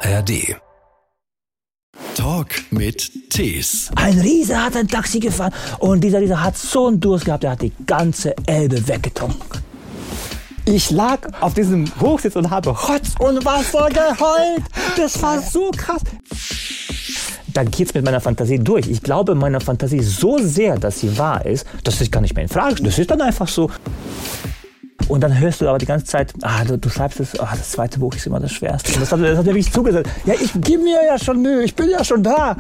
ARD. Talk mit Tees. Ein Riese hat ein Taxi gefahren und dieser Riese hat so einen Durst gehabt, der hat die ganze Elbe weggetrunken. Ich lag auf diesem Hochsitz und habe Rotz und Wasser geheult. Das war so krass. Da geht's mit meiner Fantasie durch. Ich glaube meiner Fantasie so sehr, dass sie wahr ist, dass ich gar nicht mehr in Frage stelle. Das ist dann einfach so. Und dann hörst du aber die ganze Zeit, du schreibst es, das zweite Buch ist immer das Schwerste. Das hat mir wirklich zugesagt. Ja, ich gebe mir ja schon Mühe, ich bin ja schon da.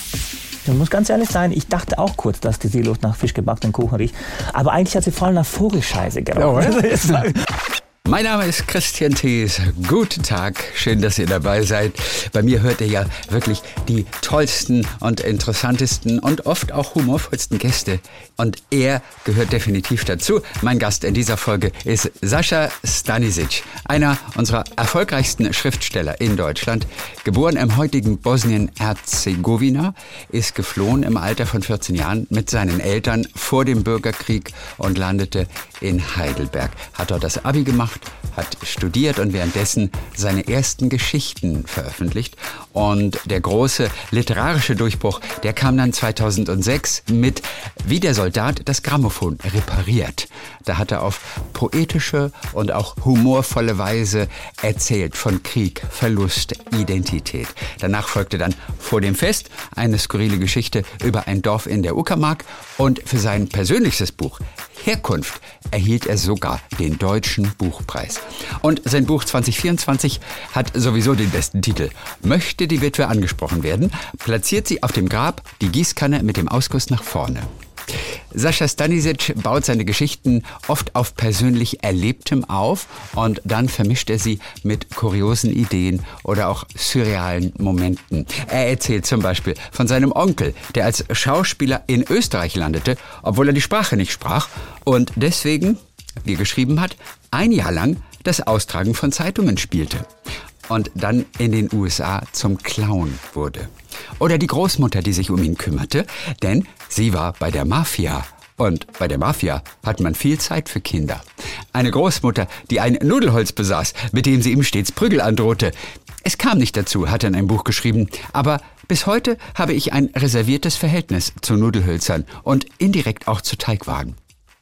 Ich muss ganz ehrlich sein, ich dachte auch kurz, dass die Seeluft nach frisch gebackenen Kuchen riecht. Aber eigentlich hat sie voll nach Vogelscheiße gerochen. Ja, mein Name ist Christian Thees. Guten Tag, schön, dass ihr dabei seid. Bei mir hört ihr ja wirklich die tollsten und interessantesten und oft auch humorvollsten Gäste. Und er gehört definitiv dazu. Mein Gast in dieser Folge ist Sascha Stanisic, einer unserer erfolgreichsten Schriftsteller in Deutschland. Geboren im heutigen Bosnien-Herzegowina, ist geflohen im Alter von 14 Jahren mit seinen Eltern vor dem Bürgerkrieg und landete in Heidelberg. Hat dort das Abi gemacht, hat studiert und währenddessen seine ersten Geschichten veröffentlicht. Und der große literarische Durchbruch, der kam dann 2006 mit Wie der Soldat das Grammophon repariert. Da hat er auf poetische und auch humorvolle Weise erzählt von Krieg, Verlust, Identität. Danach folgte dann Vor dem Fest, eine skurrile Geschichte über ein Dorf in der Uckermark. Und für sein persönlichstes Buch Herkunft erhielt er sogar den Deutschen Buchpreis. Und sein Buch 2024 hat sowieso den besten Titel. Möchte die Witwe angesprochen werden, platziert sie auf dem Grab die Gießkanne mit dem Ausguss nach vorne. Sascha Stanisic baut seine Geschichten oft auf persönlich Erlebtem auf und dann vermischt er sie mit kuriosen Ideen oder auch surrealen Momenten. Er erzählt zum Beispiel von seinem Onkel, der als Schauspieler in Österreich landete, obwohl er die Sprache nicht sprach und deswegen, wie er geschrieben hat, ein Jahr lang das Austragen von Zeitungen spielte und dann in den USA zum Clown wurde. Oder die Großmutter, die sich um ihn kümmerte, denn sie war bei der Mafia. Und bei der Mafia hat man viel Zeit für Kinder. Eine Großmutter, die ein Nudelholz besaß, mit dem sie ihm stets Prügel androhte. Es kam nicht dazu, hat er in einem Buch geschrieben, aber bis heute habe ich ein reserviertes Verhältnis zu Nudelhölzern und indirekt auch zu Teigwaren.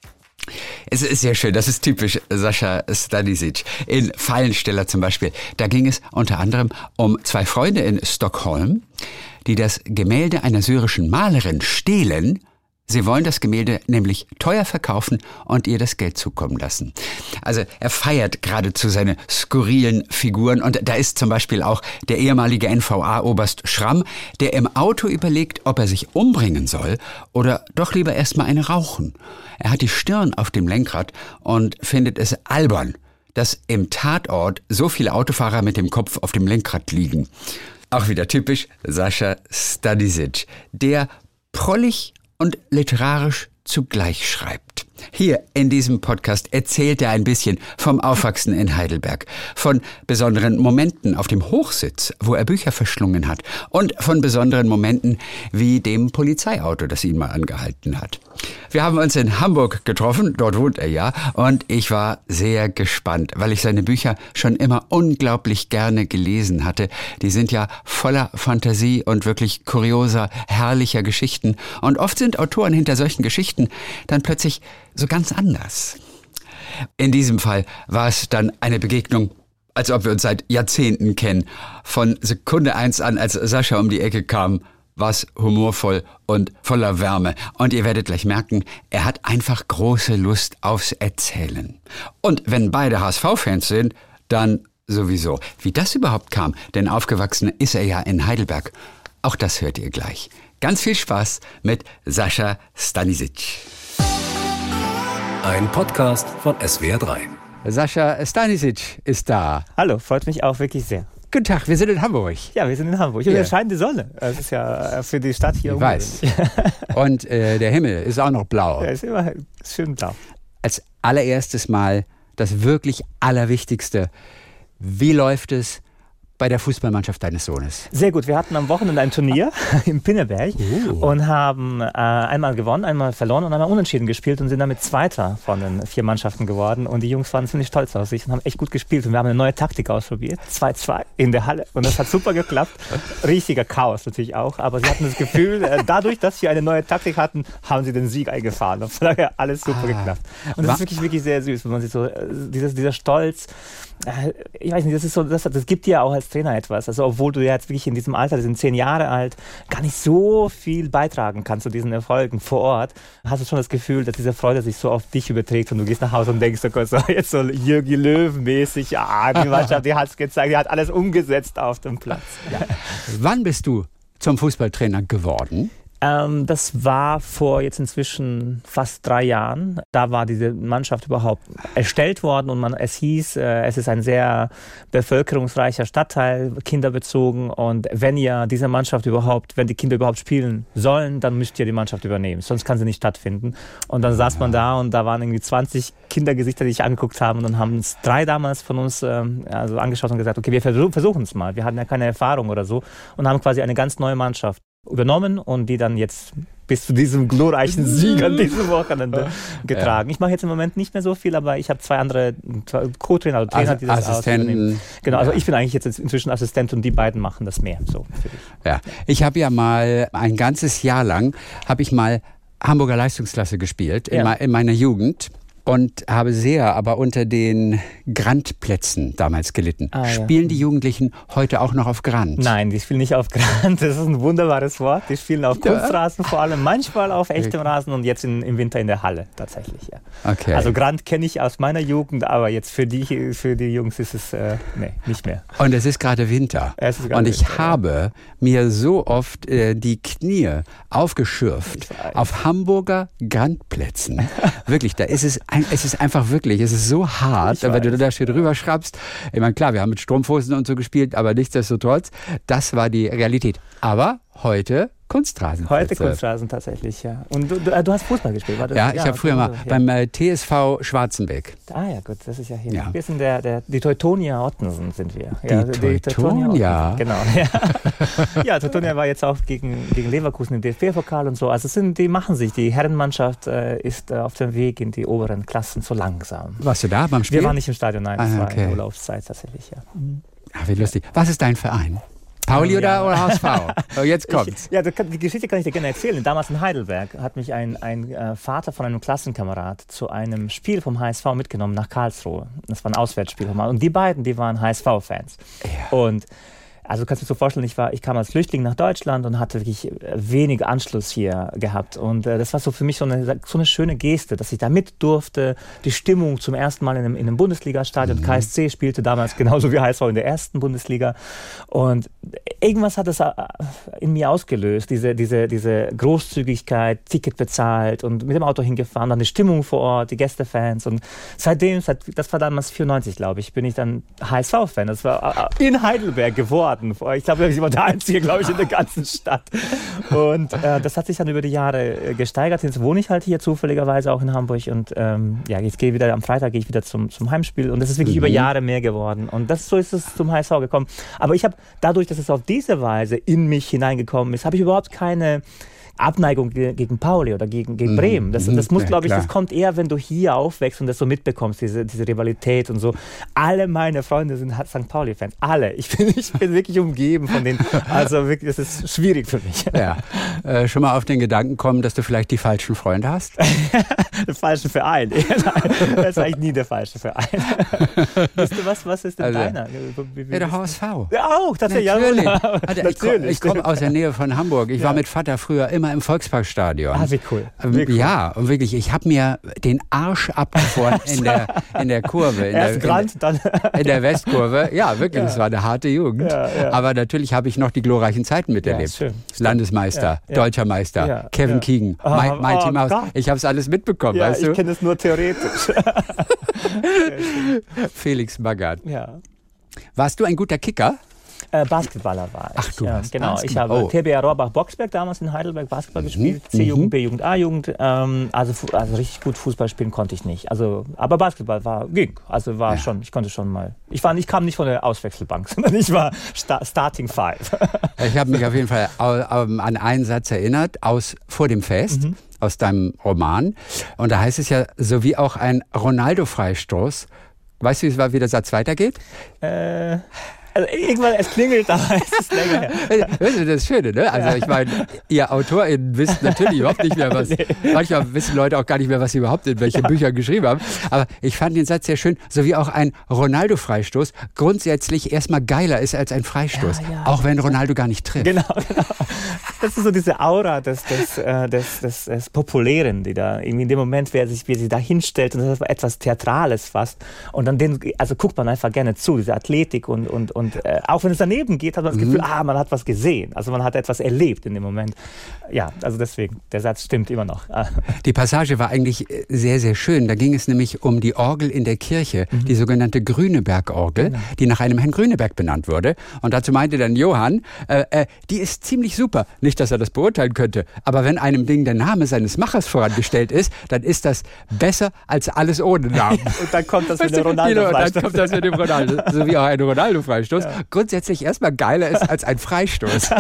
Es ist sehr schön, das ist typisch Sascha Stanisic. In Fallensteller zum Beispiel, da ging es unter anderem um zwei Freunde in Stockholm, die das Gemälde einer syrischen Malerin stehlen. Sie wollen das Gemälde nämlich teuer verkaufen und ihr das Geld zukommen lassen. Also er feiert geradezu seine skurrilen Figuren und da ist zum Beispiel auch der ehemalige NVA-Oberst Schramm, der im Auto überlegt, ob er sich umbringen soll oder doch lieber erstmal eine rauchen. Er hat die Stirn auf dem Lenkrad und findet es albern, dass im Tatort so viele Autofahrer mit dem Kopf auf dem Lenkrad liegen. Auch wieder typisch Sascha Stanisic, der prollig und literarisch zugleich schreibt. Hier in diesem Podcast erzählt er ein bisschen vom Aufwachsen in Heidelberg, von besonderen Momenten auf dem Hochsitz, wo er Bücher verschlungen hat und von besonderen Momenten wie dem Polizeiauto, das ihn mal angehalten hat. Wir haben uns in Hamburg getroffen, dort wohnt er ja, und ich war sehr gespannt, weil ich seine Bücher schon immer unglaublich gerne gelesen hatte. Die sind ja voller Fantasie und wirklich kurioser, herrlicher Geschichten und oft sind Autoren hinter solchen Geschichten dann plötzlich so ganz anders. In diesem Fall war es dann eine Begegnung, als ob wir uns seit Jahrzehnten kennen. Von Sekunde 1 an, als Sascha um die Ecke kam, war es humorvoll und voller Wärme. Und ihr werdet gleich merken, er hat einfach große Lust aufs Erzählen. Und wenn beide HSV-Fans sind, dann sowieso. Wie das überhaupt kam, denn aufgewachsen ist er ja in Heidelberg. Auch das hört ihr gleich. Ganz viel Spaß mit Sascha Stanisic. Ein Podcast von SWR3. Sascha Stanisic ist da. Hallo, freut mich auch wirklich sehr. Guten Tag, wir sind in Hamburg. Ja, wir sind in Hamburg. Und Ja. es scheint die Sonne. Das ist ja für die Stadt hier Ich weiß. Und der Himmel ist auch noch blau. Ja, ist immer schön blau. Als allererstes Mal das wirklich Allerwichtigste. Wie läuft es bei der Fußballmannschaft deines Sohnes? Sehr gut. Wir hatten am Wochenende ein Turnier im Pinneberg und haben einmal gewonnen, einmal verloren und einmal unentschieden gespielt und sind damit Zweiter von den 4 Mannschaften geworden. Und die Jungs waren ziemlich stolz auf sich und haben echt gut gespielt. Und wir haben eine neue Taktik ausprobiert. 2-2 in der Halle. Und das hat super geklappt. Richtiger Chaos natürlich auch. Aber sie hatten das Gefühl, dadurch, dass sie eine neue Taktik hatten, haben sie den Sieg eingefahren. Und von daher alles super geklappt. Und das ist wirklich, wirklich sehr süß, wenn man sich so, dieser Stolz, ich weiß nicht, das ist so, das gibt dir auch als Trainer etwas. Also obwohl du jetzt wirklich in diesem Alter, die sind 10 Jahre alt, gar nicht so viel beitragen kannst zu diesen Erfolgen vor Ort, hast du schon das Gefühl, dass diese Freude sich so auf dich überträgt und du gehst nach Hause und denkst, oh Gott, so jetzt so Jürgen Löw-mäßig, die Mannschaft, die hat es gezeigt, die hat alles umgesetzt auf dem Platz. Ja. Wann bist du zum Fußballtrainer geworden? Das war vor jetzt inzwischen fast 3 Jahren. Da war diese Mannschaft überhaupt erstellt worden und es hieß, es ist ein sehr bevölkerungsreicher Stadtteil, kinderbezogen und wenn die Kinder überhaupt spielen sollen, dann müsst ihr die Mannschaft übernehmen, sonst kann sie nicht stattfinden. Und dann saß man da und da waren irgendwie 20 Kindergesichter, die sich angeguckt haben und dann haben uns 3 damals von uns angeschaut und gesagt, okay, wir versuchen es mal. Wir hatten ja keine Erfahrung oder so und haben quasi eine ganz neue Mannschaft übernommen und die dann jetzt bis zu diesem glorreichen Sieg an diesem Wochenende getragen. Ich mache jetzt im Moment nicht mehr so viel, aber ich habe 2 andere Co-Trainer, also Trainer, die das Assistenten. Genau, also ich bin eigentlich jetzt inzwischen Assistent und die beiden machen das mehr. So für dich. Ja, ich habe ja mal ein ganzes Jahr lang Hamburger Leistungsklasse gespielt in meiner Jugend. Und habe aber unter den Grandplätzen damals gelitten. Spielen die Jugendlichen heute auch noch auf Grand? Nein, die spielen nicht auf Grand. Das ist ein wunderbares Wort. Die spielen auf Kunstrasen vor allem, manchmal auf echtem Rasen und jetzt im Winter in der Halle tatsächlich. Ja. Okay. Also Grand kenne ich aus meiner Jugend, aber jetzt für die Jungs ist es nicht mehr. Und es ist gerade Winter. Und ich habe mir so oft die Knie aufgeschürft auf Hamburger Grandplätzen. Wirklich, da ist es ist einfach wirklich, es ist so hart, wenn du da schön rüber schraubst. Ich meine, klar, wir haben mit Strumpfhosen und so gespielt, aber nichtsdestotrotz, das war die Realität. Aber heute Kunstrasen. Heute Kunstrasen tatsächlich, ja. Und du hast Fußball gespielt, war das? Ja, ich habe früher mal beim TSV Schwarzenbeck. Ah ja, gut, das ist ja hier. Ja. Wir sind die Teutonia Ottensen sind wir. Die Teutonia? Genau. Ja, Teutonia war jetzt auch gegen Leverkusen im DFB-Pokal und so. Also die Herrenmannschaft ist auf dem Weg in die oberen Klassen so langsam. Warst du da beim Spiel? Wir waren nicht im Stadion, nein, das war in Urlaubszeit tatsächlich, ja. Ach, wie lustig. Was ist dein Verein? Pauli oder HSV? Oh, jetzt kommt's. Die Geschichte kann ich dir gerne erzählen. Damals in Heidelberg hat mich ein Vater von einem Klassenkamerad zu einem Spiel vom HSV mitgenommen nach Karlsruhe. Das war ein Auswärtsspiel. Und die beiden, die waren HSV-Fans. Ja. Und also kannst du dir so vorstellen, ich kam als Flüchtling nach Deutschland und hatte wirklich wenig Anschluss hier gehabt. Und das war so für mich so eine schöne Geste, dass ich da mit durfte. Die Stimmung zum ersten Mal in einem Bundesliga-Stadion. KSC spielte damals genauso wie HSV in der ersten Bundesliga. Und irgendwas hat das in mir ausgelöst. Diese Großzügigkeit, Ticket bezahlt und mit dem Auto hingefahren, dann die Stimmung vor Ort, die Gästefans. Und seitdem, das war damals 94, glaube ich, bin ich dann HSV-Fan. Das war in Heidelberg geworden. Ich glaube, ich war der Einzige, glaube ich, in der ganzen Stadt. Und das hat sich dann über die Jahre gesteigert. Jetzt wohne ich halt hier zufälligerweise auch in Hamburg. Und jetzt am Freitag gehe ich wieder zum Heimspiel. Und das ist wirklich über Jahre mehr geworden. Und so ist es zum HSV gekommen. Aber ich habe dadurch, dass es auf diese Weise in mich hineingekommen ist, habe ich überhaupt keine Abneigung gegen Pauli oder gegen Bremen. Das muss, glaube ich, das kommt eher, wenn du hier aufwächst und das so mitbekommst, diese Rivalität und so. Alle meine Freunde sind St. Pauli-Fans. Alle. Ich bin wirklich umgeben von denen. Also wirklich, das ist schwierig für mich. Ja. Schon mal auf den Gedanken kommen, dass du vielleicht die falschen Freunde hast? Den falschen Verein. Nein, das ist eigentlich nie der falsche Verein. Weißt du, was ist denn deiner? Der HSV. Ja, auch, tatsächlich. Natürlich. Ich komme aus der Nähe von Hamburg. Ich war mit Vater früher immer im Volksparkstadion. Ah, wie cool. Ja, und wirklich, ich habe mir den Arsch abgefroren in der Kurve. In der Westkurve. Ja, wirklich, das war eine harte Jugend. Ja. Aber natürlich habe ich noch die glorreichen Zeiten miterlebt. Schön. Landesmeister, Deutscher Meister, Kevin Keegan, Mighty Mouse. Ich habe es alles mitbekommen, weißt du? Ich kenne es nur theoretisch. Felix Magath. Ja. Warst du ein guter Kicker? Basketballer war ich. Ach, du warst genau. Basketball. Ich habe TBA Rohrbach-Boxberg damals in Heidelberg Basketball gespielt. C-Jugend, B-Jugend, A-Jugend. Also richtig gut Fußball spielen konnte ich nicht. Aber Basketball ging. Also schon, ich konnte schon mal. Ich kam nicht von der Auswechselbank, sondern ich war Starting Five. Ich habe mich auf jeden Fall an einen Satz erinnert, vor dem Fest, aus deinem Roman. Und da heißt es ja, so wie auch ein Ronaldo-Freistoß. Weißt du, wie der Satz weitergeht? Also irgendwann, es klingelt, aber es ist länger her. Das ist das Schöne, ne? Also ich meine, ihr AutorInnen wisst natürlich überhaupt nicht mehr, was... Manchmal wissen Leute auch gar nicht mehr, was sie überhaupt in welchen Büchern geschrieben haben. Aber ich fand den Satz sehr schön, so wie auch ein Ronaldo-Freistoß grundsätzlich erstmal geiler ist als ein Freistoß. Auch wenn Ronaldo gar nicht trifft. Genau. Das ist so diese Aura des Populären, die da irgendwie in dem Moment, wie er sich da hinstellt, und das ist etwas Theatrales fast. Und dann guckt man einfach gerne zu, diese Athletik und auch wenn es daneben geht, hat man das Gefühl, man hat was gesehen. Also man hat etwas erlebt in dem Moment. Ja, also deswegen, der Satz stimmt immer noch. Die Passage war eigentlich sehr, sehr schön. Da ging es nämlich um die Orgel in der Kirche, die sogenannte Grüneberg-Orgel, die nach einem Herrn Grüneberg benannt wurde. Und dazu meinte dann Johann, die ist ziemlich super. Nicht, dass er das beurteilen könnte, aber wenn einem Ding der Name seines Machers vorangestellt ist, dann ist das besser als alles ohne Namen. Und dann kommt das mit dem Ronaldo-Freistoß. Dann kommt das mit dem Ronaldo, so wie auch ein Ronaldo-Freistoß. Grundsätzlich erstmal geiler ist als ein Freistoß.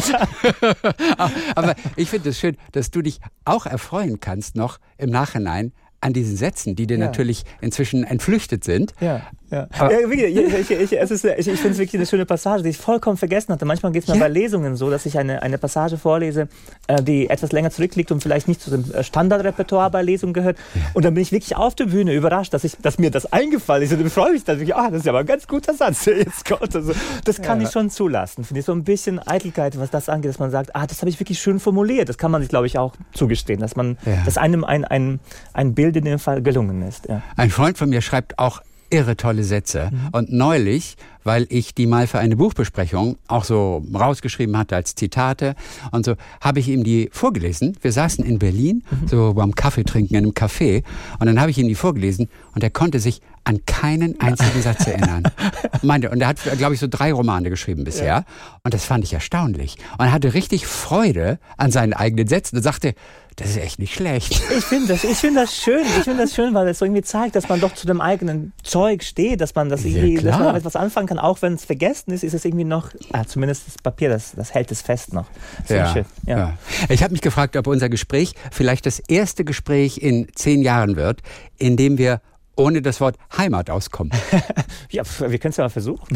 Aber ich finde es schön, dass du dich auch erfreuen kannst noch im Nachhinein an diesen Sätzen, die dir natürlich inzwischen entflüchtet sind. Ja. Ich finde es wirklich eine schöne Passage, die ich vollkommen vergessen hatte. Manchmal geht es mir bei Lesungen so, dass ich eine Passage vorlese, die etwas länger zurückliegt und vielleicht nicht zu dem Standardrepertoire bei Lesungen gehört. Und dann bin ich wirklich auf der Bühne überrascht, dass mir das eingefallen ist. Und dann freue ich mich dann wirklich, das ist ja aber ein ganz guter Satz. Jetzt kommt also, das kann ich schon zulassen. Finde ich so ein bisschen Eitelkeit, was das angeht, dass man sagt, das habe ich wirklich schön formuliert. Das kann man sich, glaube ich, auch zugestehen, dass einem ein Bild in dem Fall gelungen ist. Ja. Ein Freund von mir schreibt auch irre tolle Sätze. Und neulich, weil ich die mal für eine Buchbesprechung auch so rausgeschrieben hatte als Zitate und so, habe ich ihm die vorgelesen. Wir saßen in Berlin, so beim Kaffee trinken in einem Café, und dann habe ich ihm die vorgelesen und er konnte sich an keinen einzigen Satz erinnern. Und er hat, glaube ich, so 3 Romane geschrieben bisher. Und das fand ich erstaunlich. Und er hatte richtig Freude an seinen eigenen Sätzen und sagte, das ist echt nicht schlecht. Ich finde das schön. Ich finde das schön, weil es so irgendwie zeigt, dass man doch zu dem eigenen Zeug steht, dass man dass man damit was anfangen kann. Auch wenn es vergessen ist es irgendwie noch, zumindest das Papier, das hält es fest noch. Schön. Ja. Ich habe mich gefragt, ob unser Gespräch vielleicht das erste Gespräch in 10 Jahren wird, in dem wir ohne das Wort Heimat auskommen. Ja, wir können es ja mal versuchen.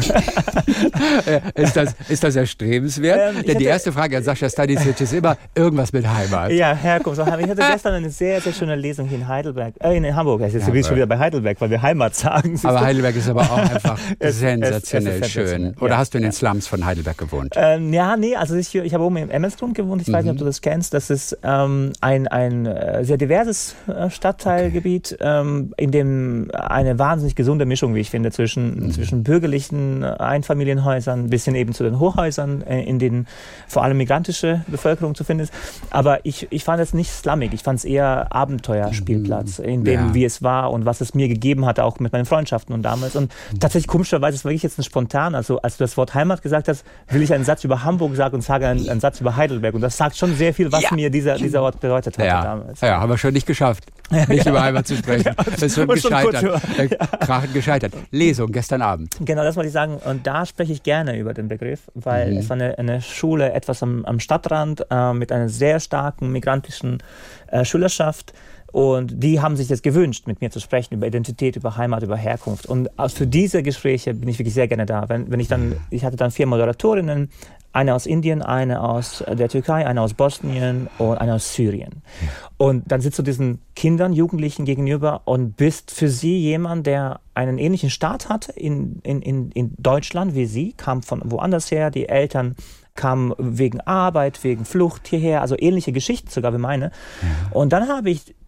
Ist das erstrebenswert? Denn die erste Frage an Sascha Stanisic ist immer irgendwas mit Heimat. Ja, Herkunft. Ich hatte gestern eine sehr, sehr schöne Lesung hier in Heidelberg, in Hamburg. Jetzt bin ich schon wieder bei Heidelberg, weil wir Heimat sagen. Aber Heidelberg ist aber auch einfach sensationell schön. Oder hast du in den Slums von Heidelberg gewohnt? Also ich habe oben im Emmelsgrund gewohnt. Ich weiß nicht, ob du das kennst. Das ist ein sehr diverses Stadtteilgebiet, in dem eine wahnsinnig gesunde Mischung, wie ich finde, zwischen bürgerlichen Einfamilienhäusern bis hin eben zu den Hochhäusern, in denen vor allem migrantische Bevölkerung zu finden ist. Aber ich fand es nicht slummig, ich fand es eher Abenteuerspielplatz, in dem, wie es war und was es mir gegeben hatte, auch mit meinen Freundschaften und damals. Und tatsächlich komischerweise, es war wirklich jetzt ein spontan, also als du das Wort Heimat gesagt hast, will ich einen Satz über Hamburg sagen und sage einen Satz über Heidelberg. Und das sagt schon sehr viel, was mir dieser Ort bedeutet hatte damals. Ja, haben wir schon nicht geschafft, nicht über Heimat zu sprechen. Das ist schon gescheitert. Gescheitert. Lesung gestern Abend. Genau, das wollte ich sagen. Und da spreche ich gerne über den Begriff, weil es war eine Schule etwas am Stadtrand mit einer sehr starken migrantischen Schülerschaft. Und die haben sich jetzt gewünscht, mit mir zu sprechen über Identität, über Heimat, über Herkunft. Und für diese Gespräche bin ich wirklich sehr gerne da. Ich hatte dann 4 Moderatorinnen, eine aus Indien, eine aus der Türkei, eine aus Bosnien und eine aus Syrien. Und dann sitzt du diesen Kindern, Jugendlichen gegenüber und bist für sie jemand, der einen ähnlichen Start hatte in Deutschland wie sie, kam von woanders her, die Eltern kamen wegen Arbeit, wegen Flucht hierher, also ähnliche Geschichten sogar wie meine. Und dann habe ich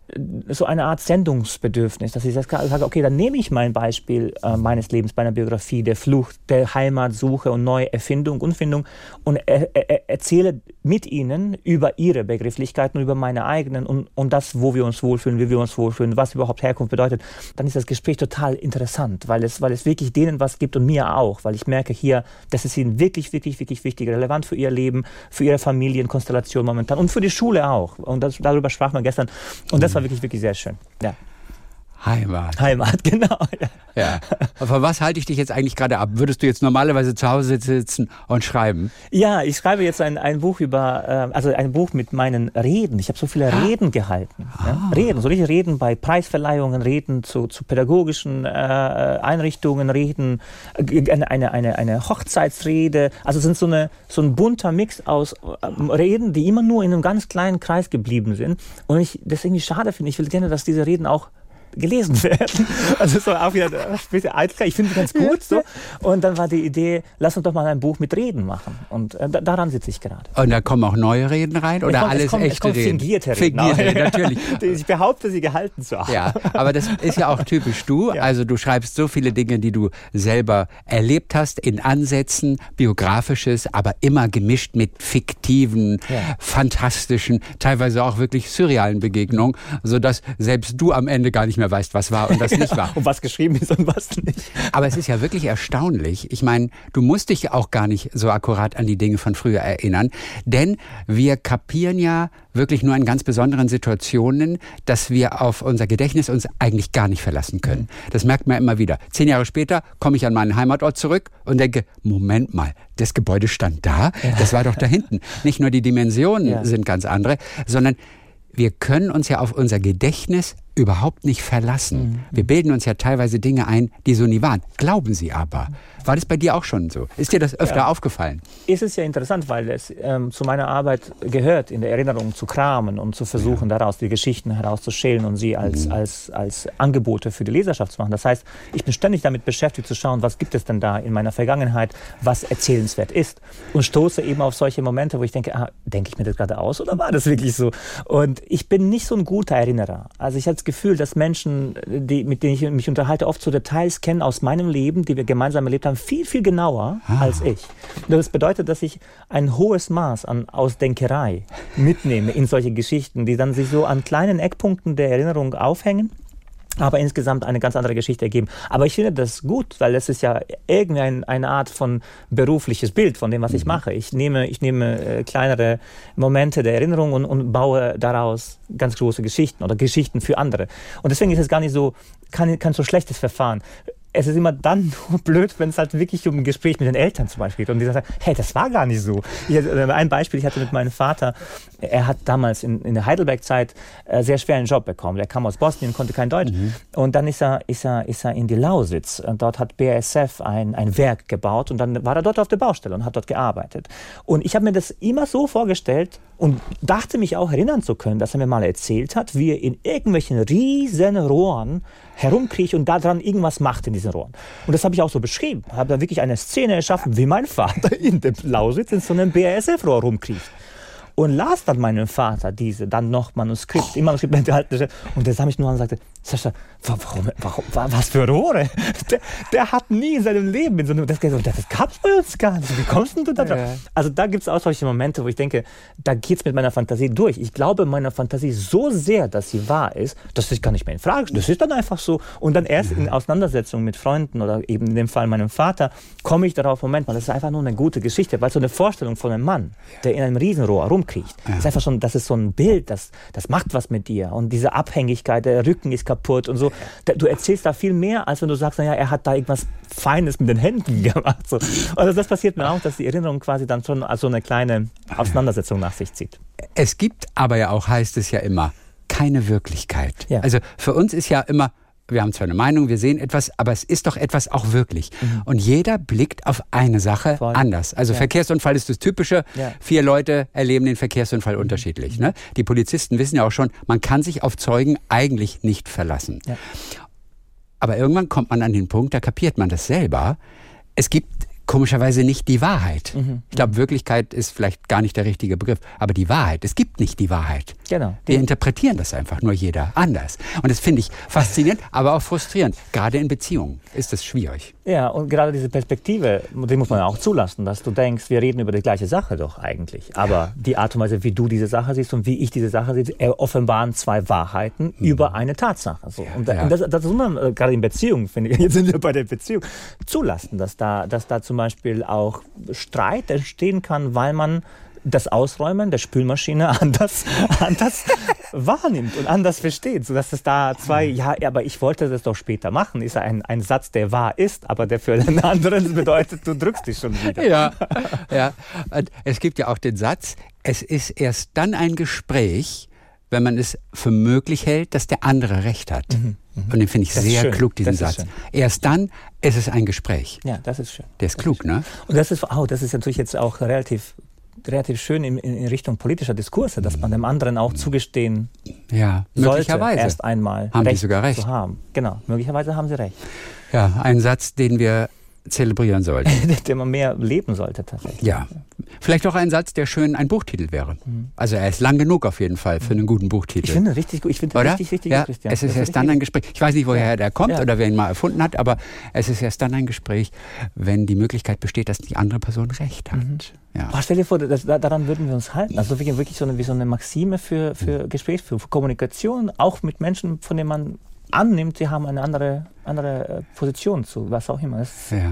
so eine Art Sendungsbedürfnis, dass ich sage, okay, dann nehme ich mein Beispiel meines Lebens, meiner Biografie, der Flucht, der Heimatsuche und Neuerfindung und Findung und erzähle mit ihnen über ihre Begrifflichkeiten, über meine eigenen und das, wo wir uns wohlfühlen, wie wir uns wohlfühlen, was überhaupt Herkunft bedeutet. Dann ist das Gespräch total interessant, weil es wirklich denen was gibt und mir auch, weil ich merke hier, das ist ihnen wirklich, wirklich, wirklich wichtig, relevant für ihr Leben, für ihre Familienkonstellation momentan und für die Schule auch. Und darüber sprach man gestern. Und das war wirklich, wirklich sehr schön. Ja. Heimat, genau. Ja. Aber was halte ich dich jetzt eigentlich gerade ab? Würdest du jetzt normalerweise zu Hause sitzen und schreiben? Ja, ich schreibe jetzt ein Buch ein Buch mit meinen Reden. Ich habe so viele Reden gehalten. Ja? Reden, solche Reden bei Preisverleihungen, Reden zu pädagogischen Einrichtungen, Reden, eine Hochzeitsrede. Also es sind so ein bunter Mix aus Reden, die immer nur in einem ganz kleinen Kreis geblieben sind. Und ich das irgendwie schade finde. Ich will gerne, dass diese Reden auch gelesen werden. Also so auch wieder ein bisschen eitel. Ich finde es ganz gut. So. Und dann war die Idee, lass uns doch mal ein Buch mit Reden machen. Und daran sitze ich gerade. Und da kommen auch neue Reden rein? Oder alles echte Reden? Fingierte Reden. Natürlich. Ich behaupte, sie gehalten zu haben. Ja, aber das ist ja auch typisch du. Ja. Also du schreibst so viele Dinge, die du selber erlebt hast, in Ansätzen, biografisches, aber immer gemischt mit fiktiven, fantastischen, teilweise auch wirklich surrealen Begegnungen, sodass selbst du am Ende gar nicht mehr weißt, was war und was nicht war. Und was geschrieben ist und was nicht. Aber es ist ja wirklich erstaunlich. Ich meine, du musst dich auch gar nicht so akkurat an die Dinge von früher erinnern, denn wir kapieren ja wirklich nur in ganz besonderen Situationen, dass wir auf unser Gedächtnis uns eigentlich gar nicht verlassen können. Das merkt man immer wieder. 10 Jahre später komme ich an meinen Heimatort zurück und denke, Moment mal, das Gebäude stand da, das war doch da hinten. Nicht nur die Dimensionen sind ganz andere, sondern wir können uns ja auf unser Gedächtnis überhaupt nicht verlassen. Wir bilden uns ja teilweise Dinge ein, die so nie waren. Glauben Sie aber. War das bei dir auch schon so? Ist dir das öfter aufgefallen? Es ist ja interessant, weil es zu meiner Arbeit gehört, in der Erinnerung zu kramen und zu versuchen, daraus die Geschichten herauszuschälen und sie als Angebote für die Leserschaft zu machen. Das heißt, ich bin ständig damit beschäftigt zu schauen, was gibt es denn da in meiner Vergangenheit, was erzählenswert ist. Und stoße eben auf solche Momente, wo ich denke, denke ich mir das gerade aus oder war das wirklich so? Und ich bin nicht so ein guter Erinnerer. Also ich habe das Gefühl, dass Menschen, mit denen ich mich unterhalte, oft so Details kennen aus meinem Leben, die wir gemeinsam erlebt haben, viel, viel genauer als ich. Das bedeutet, dass ich ein hohes Maß an Ausdenkerei mitnehme in solche Geschichten, die dann sich so an kleinen Eckpunkten der Erinnerung aufhängen, aber insgesamt eine ganz andere Geschichte ergeben. Aber ich finde das gut, weil es ist ja irgendwie eine Art von berufliches Bild von dem, was ich mache. Ich nehme kleinere Momente der Erinnerung und baue daraus ganz große Geschichten oder Geschichten für andere. Und deswegen ist es gar nicht so, kein so schlechtes Verfahren. Es ist immer dann nur blöd, wenn es halt wirklich um ein Gespräch mit den Eltern zum Beispiel geht. Und die sagen, hey, das war gar nicht so. Ein Beispiel, ich hatte mit meinem Vater, er hat damals in der Heidelberg-Zeit sehr schwer einen Job bekommen. Er kam aus Bosnien, konnte kein Deutsch. Und dann ist er in die Lausitz. Und dort hat BASF ein Werk gebaut. Und dann war er dort auf der Baustelle und hat dort gearbeitet. Und ich habe mir das immer so vorgestellt und dachte mich auch erinnern zu können, dass er mir mal erzählt hat, wie er in irgendwelchen riesen Rohren herumkriecht und daran irgendwas macht in diesen Rohren. Und das habe ich auch so beschrieben. Ich habe dann wirklich eine Szene erschaffen, wie mein Vater in der Lausitz in so einem BASF-Rohr rumkriecht. Und las dann meinem Vater dann noch Manuskript, im Manuskript enthalten. Und der sah mich nur an und sagte, Sascha, warum, was für Rohre? Der hat nie in seinem Leben in so einem, das gab's bei uns gar nicht. Wie kommst denn du da drauf? Ja. Also da gibt's auch solche Momente, wo ich denke, da geht's mit meiner Fantasie durch. Ich glaube meiner Fantasie so sehr, dass sie wahr ist, dass ich gar nicht mehr in Frage stelle. Das ist dann einfach so. Und dann erst in Auseinandersetzung mit Freunden oder eben in dem Fall meinem Vater, komme ich darauf, Moment mal, das ist einfach nur eine gute Geschichte, weil so eine Vorstellung von einem Mann, der in einem Riesenrohr rumkriecht, ist einfach schon, das ist so ein Bild, das macht was mit dir. Und diese Abhängigkeit, der Rücken ist kaputt und so. Du erzählst da viel mehr, als wenn du sagst, naja, er hat da irgendwas Feines mit den Händen gemacht. So. Also das passiert mir auch, dass die Erinnerung quasi dann schon als so eine kleine Auseinandersetzung nach sich zieht. Es gibt aber ja auch, heißt es ja immer, keine Wirklichkeit. Ja. Also für uns ist ja immer, wir haben zwar eine Meinung, wir sehen etwas, aber es ist doch etwas auch wirklich. Und jeder blickt auf eine Sache anders. Also Verkehrsunfall ist das Typische. 4 Leute erleben den Verkehrsunfall unterschiedlich. Ne? Die Polizisten wissen ja auch schon, man kann sich auf Zeugen eigentlich nicht verlassen. Ja. Aber irgendwann kommt man an den Punkt, da kapiert man das selber. Es gibt komischerweise nicht die Wahrheit. Ich glaube, Wirklichkeit ist vielleicht gar nicht der richtige Begriff, aber die Wahrheit. Es gibt nicht die Wahrheit. Genau. Wir interpretieren das einfach nur jeder anders. Und das finde ich faszinierend, aber auch frustrierend. Gerade in Beziehungen ist das schwierig. Ja, und gerade diese Perspektive, die muss man auch zulassen, dass du denkst, wir reden über die gleiche Sache doch eigentlich. Aber die Art und Weise, wie du diese Sache siehst und wie ich diese Sache sehe, offenbaren zwei Wahrheiten über eine Tatsache. So. Und das muss man gerade in Beziehungen, finde ich, jetzt sind wir bei der Beziehung, zulassen, dass da zum Beispiel auch Streit entstehen kann, weil man das Ausräumen der Spülmaschine anders wahrnimmt und anders versteht, sodass es da aber ich wollte das doch später machen, ist ein Satz, der wahr ist, aber der für einen anderen bedeutet, du drückst dich schon wieder. Ja. Und es gibt ja auch den Satz, es ist erst dann ein Gespräch, wenn man es für möglich hält, dass der andere Recht hat. Und den finde ich sehr klug, diesen Satz. Erst dann ist es ein Gespräch. Ja, das ist schön. Der ist klug, ne? Und das ist natürlich jetzt auch relativ schön in Richtung politischer Diskurse, dass man dem anderen auch zugestehen sollte, erst einmal haben die sogar recht zu haben. Genau, möglicherweise haben sie recht. Ja, ein Satz, den wir zelebrieren sollten. Den man mehr leben sollte tatsächlich. Ja, vielleicht auch ein Satz, der schön ein Buchtitel wäre. Also er ist lang genug auf jeden Fall für einen guten Buchtitel. Ich finde richtig gut. Ich finde richtig ja, gut, Christian. Es ist erst dann ein Gespräch. Ich weiß nicht, woher der kommt oder wer ihn mal erfunden hat, aber es ist erst dann ein Gespräch, wenn die Möglichkeit besteht, dass die andere Person recht hat. Ja. Boah, stell dir vor, daran würden wir uns halten. Also wirklich wie so eine Maxime für Gespräch, für Kommunikation, auch mit Menschen, von denen man annimmt, sie haben eine andere Position zu, was auch immer.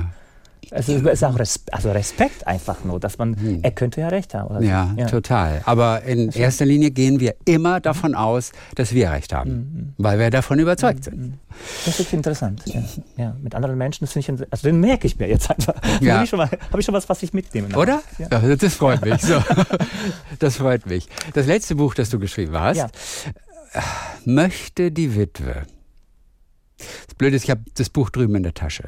Es ist auch Respekt einfach nur, dass man, er könnte ja recht haben. Oder so. Ja, total. Aber in erster Linie gehen wir immer davon aus, dass wir recht haben, weil wir davon überzeugt sind. Das ist interessant. Ja, mit anderen Menschen, den merke ich mir jetzt einfach. Ja. Habe ich schon was ich mitnehme. Oder? Ja, das freut mich. So. Das freut mich. Das letzte Buch, das du geschrieben hast, Möchte die Witwe. Das Blöde ist, ich habe das Buch drüben in der Tasche.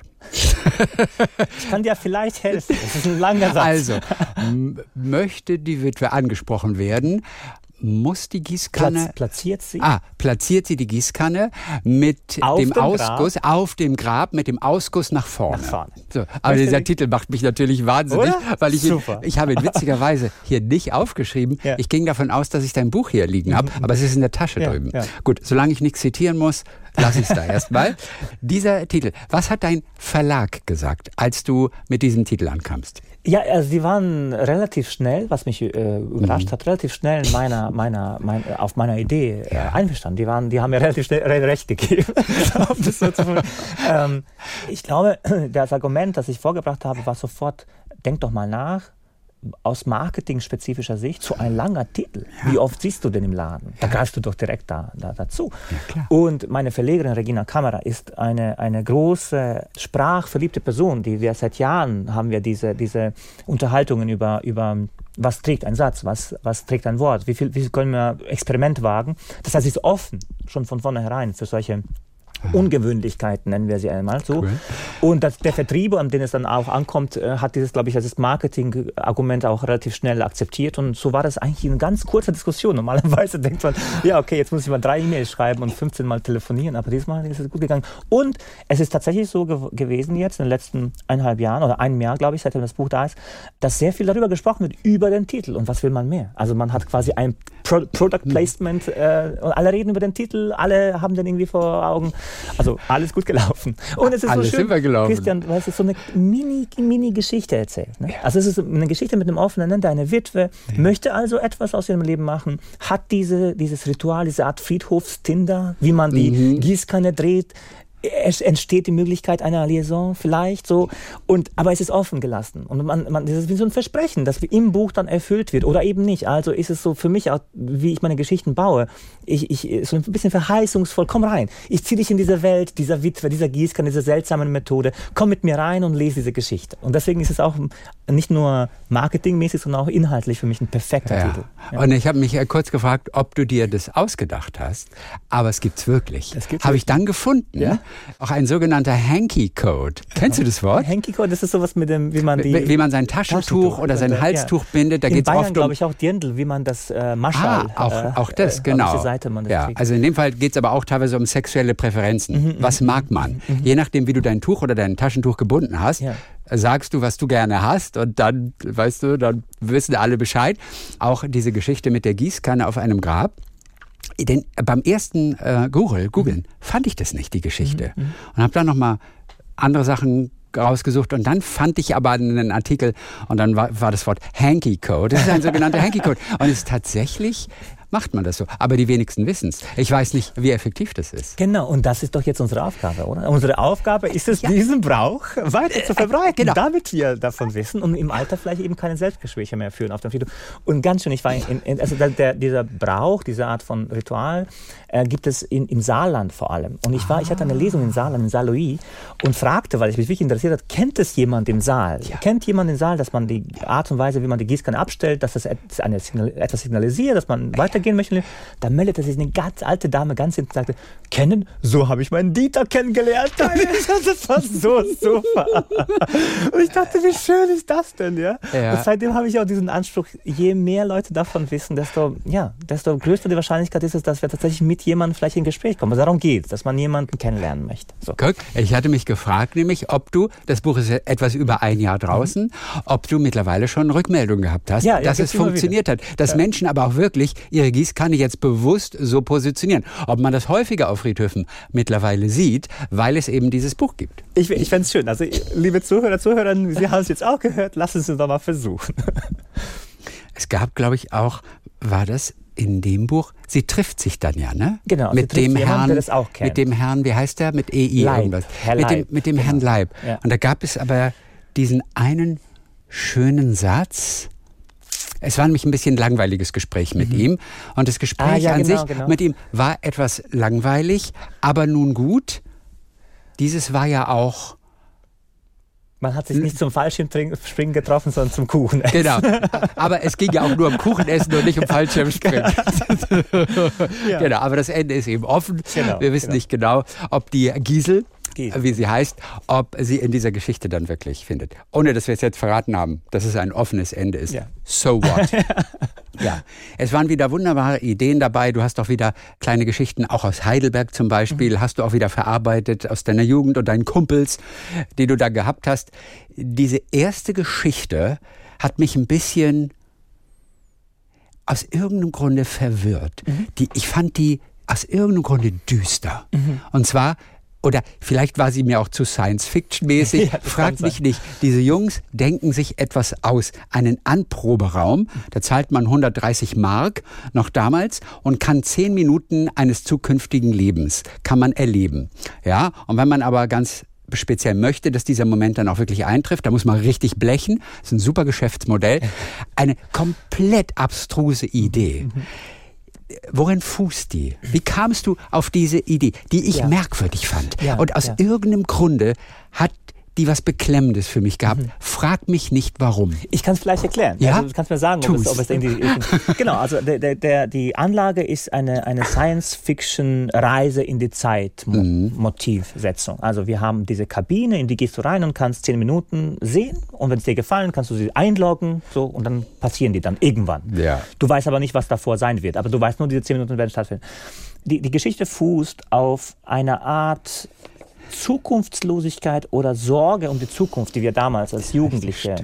Ich kann dir vielleicht helfen. Das ist ein langer Satz. Also, möchte die Witwe angesprochen werden, muss die Gießkanne... Platziert sie? Platziert sie die Gießkanne mit dem Ausguss auf dem Grab, mit dem Ausguss nach vorne. So, aber dieser Titel macht mich natürlich wahnsinnig, weil ich habe ihn witzigerweise hier nicht aufgeschrieben. Ja. Ich ging davon aus, dass ich dein Buch hier liegen habe, aber es ist in der Tasche drüben. Ja. Gut, solange ich nichts zitieren muss, lasse ich es da erstmal. Dieser Titel, was hat dein Verlag gesagt, als du mit diesem Titel ankamst? Ja, also die waren relativ schnell, was mich überrascht hat, relativ schnell auf meiner Idee einverstanden. Die haben mir relativ schnell recht gegeben. Ich glaube, das Argument, das ich vorgebracht habe, war sofort, denk doch mal nach, aus marketing-spezifischer Sicht, so ein langer Titel. Ja. Wie oft siehst du denn im Laden? Da greifst du doch direkt dazu. Ja, klar. Und meine Verlegerin Regina Kammerer ist eine große, sprachverliebte Person, die wir seit Jahren haben wir diese Unterhaltungen über was trägt ein Satz, was trägt ein Wort, wie viel können wir Experiment wagen. Das heißt, sie ist offen, schon von vornherein für solche Ungewöhnlichkeiten, nennen wir sie einmal so. Cool. Und der Vertrieb, an den es dann auch ankommt, hat dieses, glaube ich, das Marketing-Argument auch relativ schnell akzeptiert. Und so war das eigentlich eine ganz kurze Diskussion. Normalerweise denkt man, ja, okay, jetzt muss ich mal 3 E-Mails schreiben und 15 Mal telefonieren. Aber diesmal ist es gut gegangen. Und es ist tatsächlich so gewesen jetzt in den letzten 1,5 Jahren oder einem Jahr, glaube ich, seitdem das Buch da ist, dass sehr viel darüber gesprochen wird, über den Titel. Und was will man mehr? Also man hat quasi ein Product Placement und alle reden über den Titel, alle haben den irgendwie vor Augen. Also alles gut gelaufen. Und es ist alles so schön, Christian, weil es ist so eine Mini-Geschichte erzählt. Ne? Ja. Also es ist eine Geschichte mit einem offenen Ende. Eine Witwe möchte also etwas aus ihrem Leben machen, hat dieses Ritual, diese Art Friedhofstinder, wie man die Gießkanne dreht. Es entsteht die Möglichkeit einer Liaison vielleicht so, aber es ist offen gelassen und das ist wie so ein Versprechen, das im Buch dann erfüllt wird oder eben nicht. Also ist es so für mich auch, wie ich meine Geschichten baue, ich so ein bisschen verheißungsvoll, komm rein, ich ziehe dich in diese Welt, dieser Witwe, dieser Gießkanne, dieser seltsamen Methode, komm mit mir rein und lese diese Geschichte. Und deswegen ist es auch nicht nur marketingmäßig, sondern auch inhaltlich für mich ein perfekter Titel. Ja. Und ich habe mich kurz gefragt, ob du dir das ausgedacht hast, aber es gibt's wirklich. Habe ich dann gefunden. Ja? Auch ein sogenannter Hanky-Code. Kennst du das Wort? Hanky-Code, das ist sowas mit dem, wie man sein Taschentuch oder sein Halstuch bindet. Da in geht's Bayern, oft glaube ich, auch Dirndl, wie man das Maschal. Auch das, genau. Auf die Seite man das trägt. Also in dem Fall geht es aber auch teilweise um sexuelle Präferenzen. Was mag man? Je nachdem, wie du dein Tuch oder dein Taschentuch gebunden hast, sagst du, was du gerne hast und dann, weißt du, dann wissen alle Bescheid. Auch diese Geschichte mit der Gießkanne auf einem Grab. Denn beim ersten Googeln fand ich das nicht, die Geschichte. Und habe dann nochmal andere Sachen rausgesucht und dann fand ich aber einen Artikel und dann war das Wort Hanky Code. Das ist ein sogenannter Hanky Code. Und es ist tatsächlich, macht man das so. Aber die wenigsten wissen es. Ich weiß nicht, wie effektiv das ist. Genau, und das ist doch jetzt unsere Aufgabe, oder? Unsere Aufgabe ist es, diesen Brauch weiter zu verbreiten, damit wir davon wissen und im Alter vielleicht eben keine Selbstgespräche mehr führen auf dem Friedhof. Und ganz schön, ich war dieser Brauch, diese Art von Ritual, gibt es im Saarland vor allem. Und ich hatte eine Lesung im Saarland, in Saarlouis, und fragte, weil ich mich wirklich interessiert hat, kennt es jemand im Saal? Ja. Kennt jemand im Saal, dass man die Art und Weise, wie man die Gießkanne abstellt, dass das etwas signalisiert, dass man weitergehen möchte? Da meldete sich eine ganz alte Dame ganz hinten und sagte, kennen? So habe ich meinen Dieter kennengelernt. Das war so super. Und ich dachte, wie schön ist das denn? Ja? Und seitdem habe ich auch diesen Anspruch, je mehr Leute davon wissen, desto größer die Wahrscheinlichkeit ist es, dass wir tatsächlich mit jemandem vielleicht in Gespräch kommen. Also darum geht es, dass man jemanden kennenlernen möchte. So. Guck, ich hatte mich gefragt, nämlich, ob du, das Buch ist etwas über ein Jahr draußen, ob du mittlerweile schon Rückmeldungen gehabt hast, dass es funktioniert hat. Dass Menschen aber auch wirklich ihre Gießkanne jetzt bewusst so positionieren. Ob man das häufiger auf Friedhöfen mittlerweile sieht, weil es eben dieses Buch gibt. Ich fände es schön. Also, liebe Zuhörerinnen, Sie haben es jetzt auch gehört, lassen Sie es doch mal versuchen. Es gab, glaube ich, auch, war das in dem Buch, sie trifft sich dann ja, ne? Genau, mit dem Herrn, der das auch kennt. Mit dem Herrn, wie heißt der? Mit EI Leib, irgendwas. Herr Leib. Mit dem Herrn Leib. Ja. Und da gab es aber diesen einen schönen Satz. Es war nämlich ein bisschen langweiliges Gespräch mit ihm. Und das Gespräch an sich mit ihm war etwas langweilig, aber nun gut. Dieses war ja auch... Man hat sich nicht zum Fallschirmspringen getroffen, sondern zum Kuchenessen. Genau, aber es ging ja auch nur um Kuchenessen und nicht um Fallschirmspringen. Ja. Genau, aber das Ende ist eben offen. Genau, wir wissen nicht genau, ob die Gisel, wie sie heißt, ob sie in dieser Geschichte dann wirklich findet. Ohne, dass wir es jetzt verraten haben, dass es ein offenes Ende ist. Ja. So what? Ja, es waren wieder wunderbare Ideen dabei. Du hast auch wieder kleine Geschichten, auch aus Heidelberg zum Beispiel, hast du auch wieder verarbeitet aus deiner Jugend und deinen Kumpels, die du da gehabt hast. Diese erste Geschichte hat mich ein bisschen aus irgendeinem Grunde verwirrt. Ich fand die aus irgendeinem Grunde düster. Und zwar... Oder vielleicht war sie mir auch zu Science-Fiction-mäßig. Ja, fragt mich nicht. Diese Jungs denken sich etwas aus. Einen Anproberaum, da zahlt man 130 Mark, noch damals, und kann 10 Minuten eines zukünftigen Lebens, kann man erleben. Ja, und wenn man aber ganz speziell möchte, dass dieser Moment dann auch wirklich eintrifft, da muss man richtig blechen. Das ist ein super Geschäftsmodell. Eine komplett abstruse Idee. Worin fußt die? Wie kamst du auf diese Idee, die ich merkwürdig fand? Und aus irgendeinem Grunde hat die was Beklemmendes für mich gehabt. Frag mich nicht, warum. Ich kann es vielleicht erklären. Ja? Also, du kannst mir sagen, ob es irgendwie... Genau, also die Anlage ist eine Science-Fiction-Reise in die Zeit Motivsetzung. Also wir haben diese Kabine, in die gehst du rein und kannst 10 Minuten sehen und wenn es dir gefallen, kannst du sie einloggen so, und dann passieren die dann irgendwann. Ja. Du weißt aber nicht, was davor sein wird, aber du weißt nur, diese 10 Minuten werden stattfinden. Die Geschichte fußt auf einer Art... Zukunftslosigkeit oder Sorge um die Zukunft, die wir damals als Jugendliche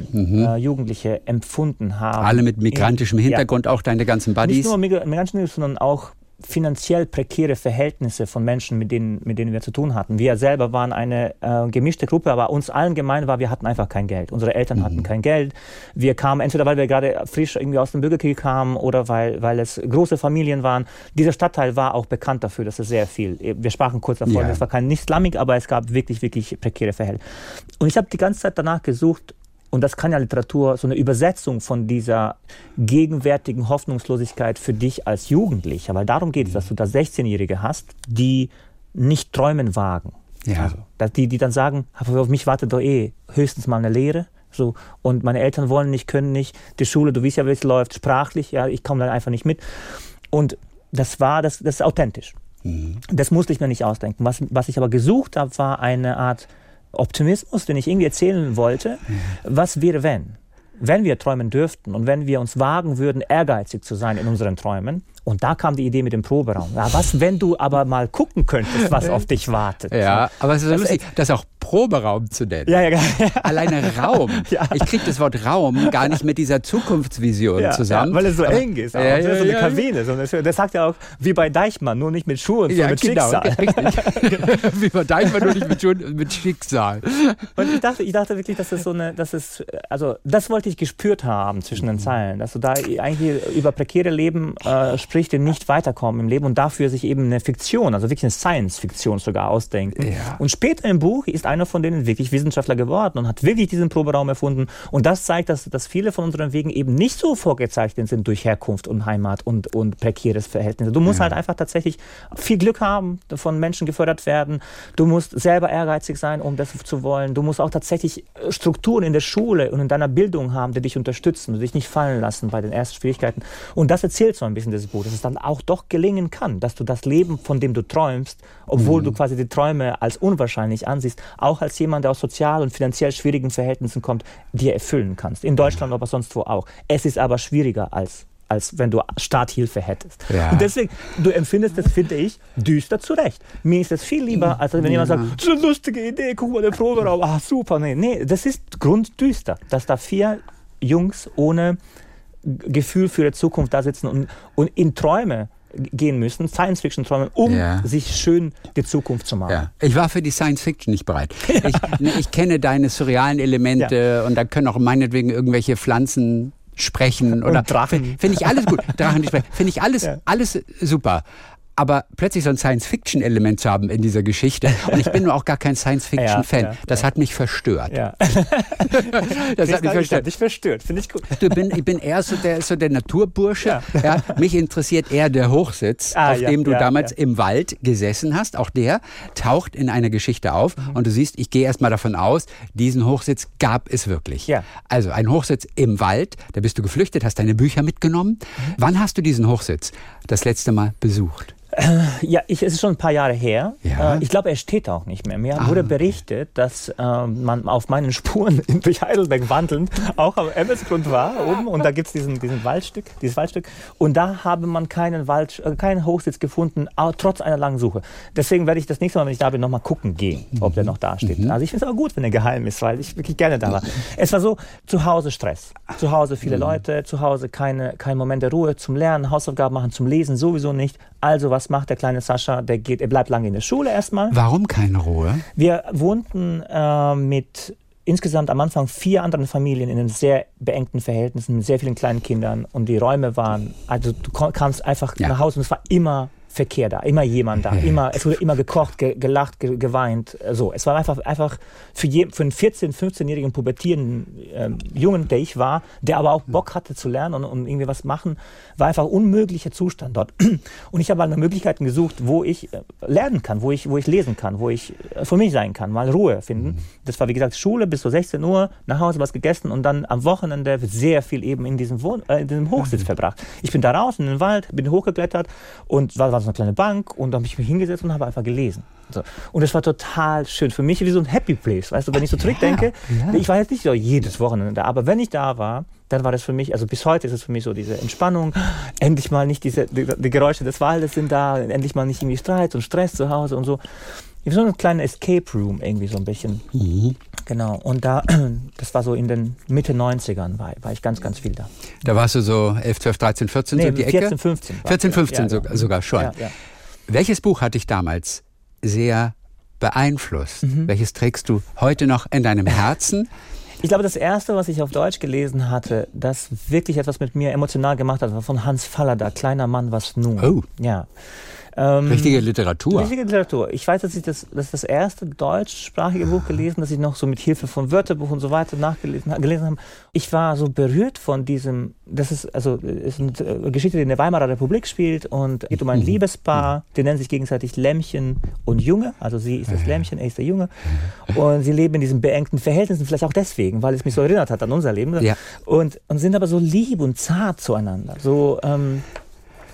empfunden haben. Alle mit migrantischem Hintergrund, auch deine ganzen Buddies? Nicht nur migrantischen, sondern auch finanziell prekäre Verhältnisse von Menschen, mit denen wir zu tun hatten. Wir selber waren eine gemischte Gruppe, aber uns allen gemein war, wir hatten einfach kein Geld. Unsere Eltern hatten kein Geld. Wir kamen entweder, weil wir gerade frisch irgendwie aus dem Bürgerkrieg kamen oder weil es große Familien waren. Dieser Stadtteil war auch bekannt dafür, dass es sehr viel, wir sprachen kurz davor, es war kein nicht Islamik, aber es gab wirklich, wirklich prekäre Verhältnisse. Und ich habe die ganze Zeit danach gesucht, und das kann ja Literatur, so eine Übersetzung von dieser gegenwärtigen Hoffnungslosigkeit für dich als Jugendlicher, weil darum geht es, dass du da 16-Jährige hast, die nicht träumen wagen. Ja. Also, die dann sagen, auf mich wartet doch höchstens mal eine Lehre. So, und meine Eltern wollen nicht, können nicht, die Schule, du weißt ja, wie es läuft, sprachlich, ich komme dann einfach nicht mit. Und das ist authentisch. Das musste ich mir nicht ausdenken. Was ich aber gesucht habe, war eine Art Optimismus, den ich irgendwie erzählen wollte. Was wäre, wenn wir träumen dürften und wenn wir uns wagen würden, ehrgeizig zu sein in unseren Träumen? Und da kam die Idee mit dem Proberaum. Ja, was, wenn du aber mal gucken könntest, was auf dich wartet? Ja, aber es ist so lustig, dass auch Proberaum zu nennen. Ja. Alleine Raum. Ja. Ich kriege das Wort Raum gar nicht mit dieser Zukunftsvision zusammen. Ja, weil es so eng ist. Auch. Ja, So eine Kabine. Das sagt ja auch, wie bei Deichmann, nur nicht mit Schuhen, sondern mit Schicksal. Richtig. Wie bei Deichmann, nur nicht mit Schuhen, mit Schicksal. Und ich dachte wirklich, dass das wollte ich gespürt haben zwischen den Zeilen, dass du da eigentlich über prekäre Leben sprichst, die nicht weiterkommen im Leben und dafür sich eben eine Fiktion, also wirklich eine Science-Fiktion sogar ausdenken. Ja. Und später im Buch ist einer von denen wirklich Wissenschaftler geworden und hat wirklich diesen Proberaum erfunden. Und das zeigt, dass viele von unseren Wegen eben nicht so vorgezeichnet sind durch Herkunft und Heimat und prekäres Verhältnis. Du musst halt einfach tatsächlich viel Glück haben, von Menschen gefördert werden. Du musst selber ehrgeizig sein, um das zu wollen. Du musst auch tatsächlich Strukturen in der Schule und in deiner Bildung haben, die dich unterstützen, die dich nicht fallen lassen bei den ersten Schwierigkeiten. Und das erzählt so ein bisschen das Buch, dass es dann auch doch gelingen kann, dass du das Leben, von dem du träumst, obwohl du quasi die Träume als unwahrscheinlich ansiehst, auch als jemand, der aus sozial und finanziell schwierigen Verhältnissen kommt, dir erfüllen kannst. In Deutschland, aber sonst wo auch. Es ist aber schwieriger als wenn du Starthilfe hättest. Ja. Und deswegen, du empfindest das, finde ich, düster zurecht. Mir ist das viel lieber, als wenn jemand sagt, das ist eine lustige Idee, guck mal, der Proberaum, super. Nee, das ist grunddüster, dass da 4 Jungs ohne Gefühl für die Zukunft da sitzen und in Träume gehen müssen, Science-Fiction-Träume, um sich schön die Zukunft zu machen. Ja. Ich war für die Science-Fiction nicht bereit. Ja. Ich kenne deine surrealen Elemente und da können auch meinetwegen irgendwelche Pflanzen sprechen oder Drachen. Finde ich alles gut. Drachen sprechen. Finde ich alles super. Aber plötzlich so ein Science-Fiction-Element zu haben in dieser Geschichte. Und ich bin nur auch gar kein Science-Fiction-Fan. Das hat mich verstört. Ja. Das hat mich verstört. Finde ich gut. Ich bin eher so der Naturbursche. Ja. Mich interessiert eher der Hochsitz, auf dem du damals im Wald gesessen hast. Auch der taucht in einer Geschichte auf. Und du siehst, ich gehe erst mal davon aus, diesen Hochsitz gab es wirklich. Ja. Also ein Hochsitz im Wald, da bist du geflüchtet, hast deine Bücher mitgenommen. Wann hast du diesen Hochsitz das letzte Mal besucht? Es ist schon ein paar Jahre her. Ja. Ich glaube, er steht auch nicht mehr. Mir wurde berichtet, dass man auf meinen Spuren durch Heidelberg wandelnd auch am Emmelsgrund war oben und da gibt es dieses Waldstück. Und da habe man keinen Hochsitz gefunden, trotz einer langen Suche. Deswegen werde ich das nächste Mal, wenn ich da bin, nochmal gucken gehen, ob der noch da steht. Also ich finde es aber gut, wenn er geheim ist, weil ich wirklich gerne da war. Es war so, zu Hause Stress. Zu Hause viele Leute, zu Hause kein Moment der Ruhe zum Lernen, Hausaufgaben machen, zum Lesen sowieso nicht. Also was macht der kleine Sascha? Er bleibt lange in der Schule erstmal. Warum keine Ruhe? Wir wohnten mit insgesamt am Anfang 4 anderen Familien in einem sehr beengten Verhältnissen, mit sehr vielen kleinen Kindern und die Räume waren, also du kamst einfach nach Hause und es war immer Verkehr da, immer jemand da, es wurde immer gekocht, gelacht, geweint, so. Es war einfach für einen 14-, 15-jährigen pubertierenden Jungen, der ich war, der aber auch Bock hatte zu lernen und irgendwie was machen, war einfach ein unmöglicher Zustand dort. Und ich habe halt nach Möglichkeiten gesucht, wo ich lernen kann, wo ich lesen kann, wo ich für mich sein kann, mal Ruhe finden. Das war, wie gesagt, Schule bis so 16 Uhr, nach Hause was gegessen und dann am Wochenende sehr viel eben in diesem Hochsitz verbracht. Ich bin da raus in den Wald, bin hochgeklettert und war so eine kleine Bank und da habe ich mich hingesetzt und habe einfach gelesen. So. Und das war total schön. Für mich wie so ein Happy Place. Weißt du, wenn ich so zurückdenke, ich war jetzt nicht so jedes Wochenende da, aber wenn ich da war, dann war das für mich, also bis heute ist es für mich so diese Entspannung, endlich mal nicht die Geräusche des Waldes sind da, endlich mal nicht irgendwie Streit und Stress zu Hause und so. So ein kleiner Escape Room irgendwie so ein bisschen. Genau. Und das war so in den Mitte 90ern war ich ganz, ganz viel da. Da warst du so 11, 12, 13, 14 so die Ecke? 14, 15. 14, 15 sogar schon. Ja. Welches Buch hat dich damals sehr beeinflusst? Welches trägst du heute noch in deinem Herzen? Ich glaube, das erste, was ich auf Deutsch gelesen hatte, das wirklich etwas mit mir emotional gemacht hat, war von Hans Fallada, Kleiner Mann, was nun? Oh. Ja. Richtige Literatur. Richtige Literatur. Ich weiß, dass ich das erste deutschsprachige Buch gelesen, das ich noch so mit Hilfe von Wörterbuch und so weiter gelesen habe. Ich war so berührt von diesem, das ist eine Geschichte, die in der Weimarer Republik spielt und geht um ein Liebespaar, die nennen sich gegenseitig Lämmchen und Junge, also sie ist das Lämmchen, er ist der Junge und sie leben in diesen beengten Verhältnissen, vielleicht auch deswegen, weil es mich so erinnert hat an unser Leben und sind aber so lieb und zart zueinander, so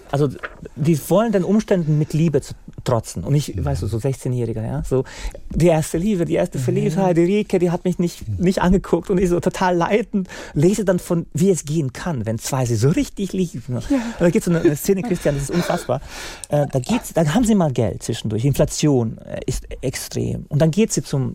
also die wollen den Umständen mit Liebe trotzen. Und ich, weißt du, so 16-Jähriger, ja, so die erste Liebe, die erste Verliebtheit, die Rike, die hat mich nicht angeguckt und ich so total leidend, lese dann von, wie es gehen kann, wenn zwei sich so richtig lieben. Ja. Da gibt es so eine Szene, Christian, das ist unfassbar. Da haben sie mal Geld zwischendurch, Inflation ist extrem. Und dann geht sie zum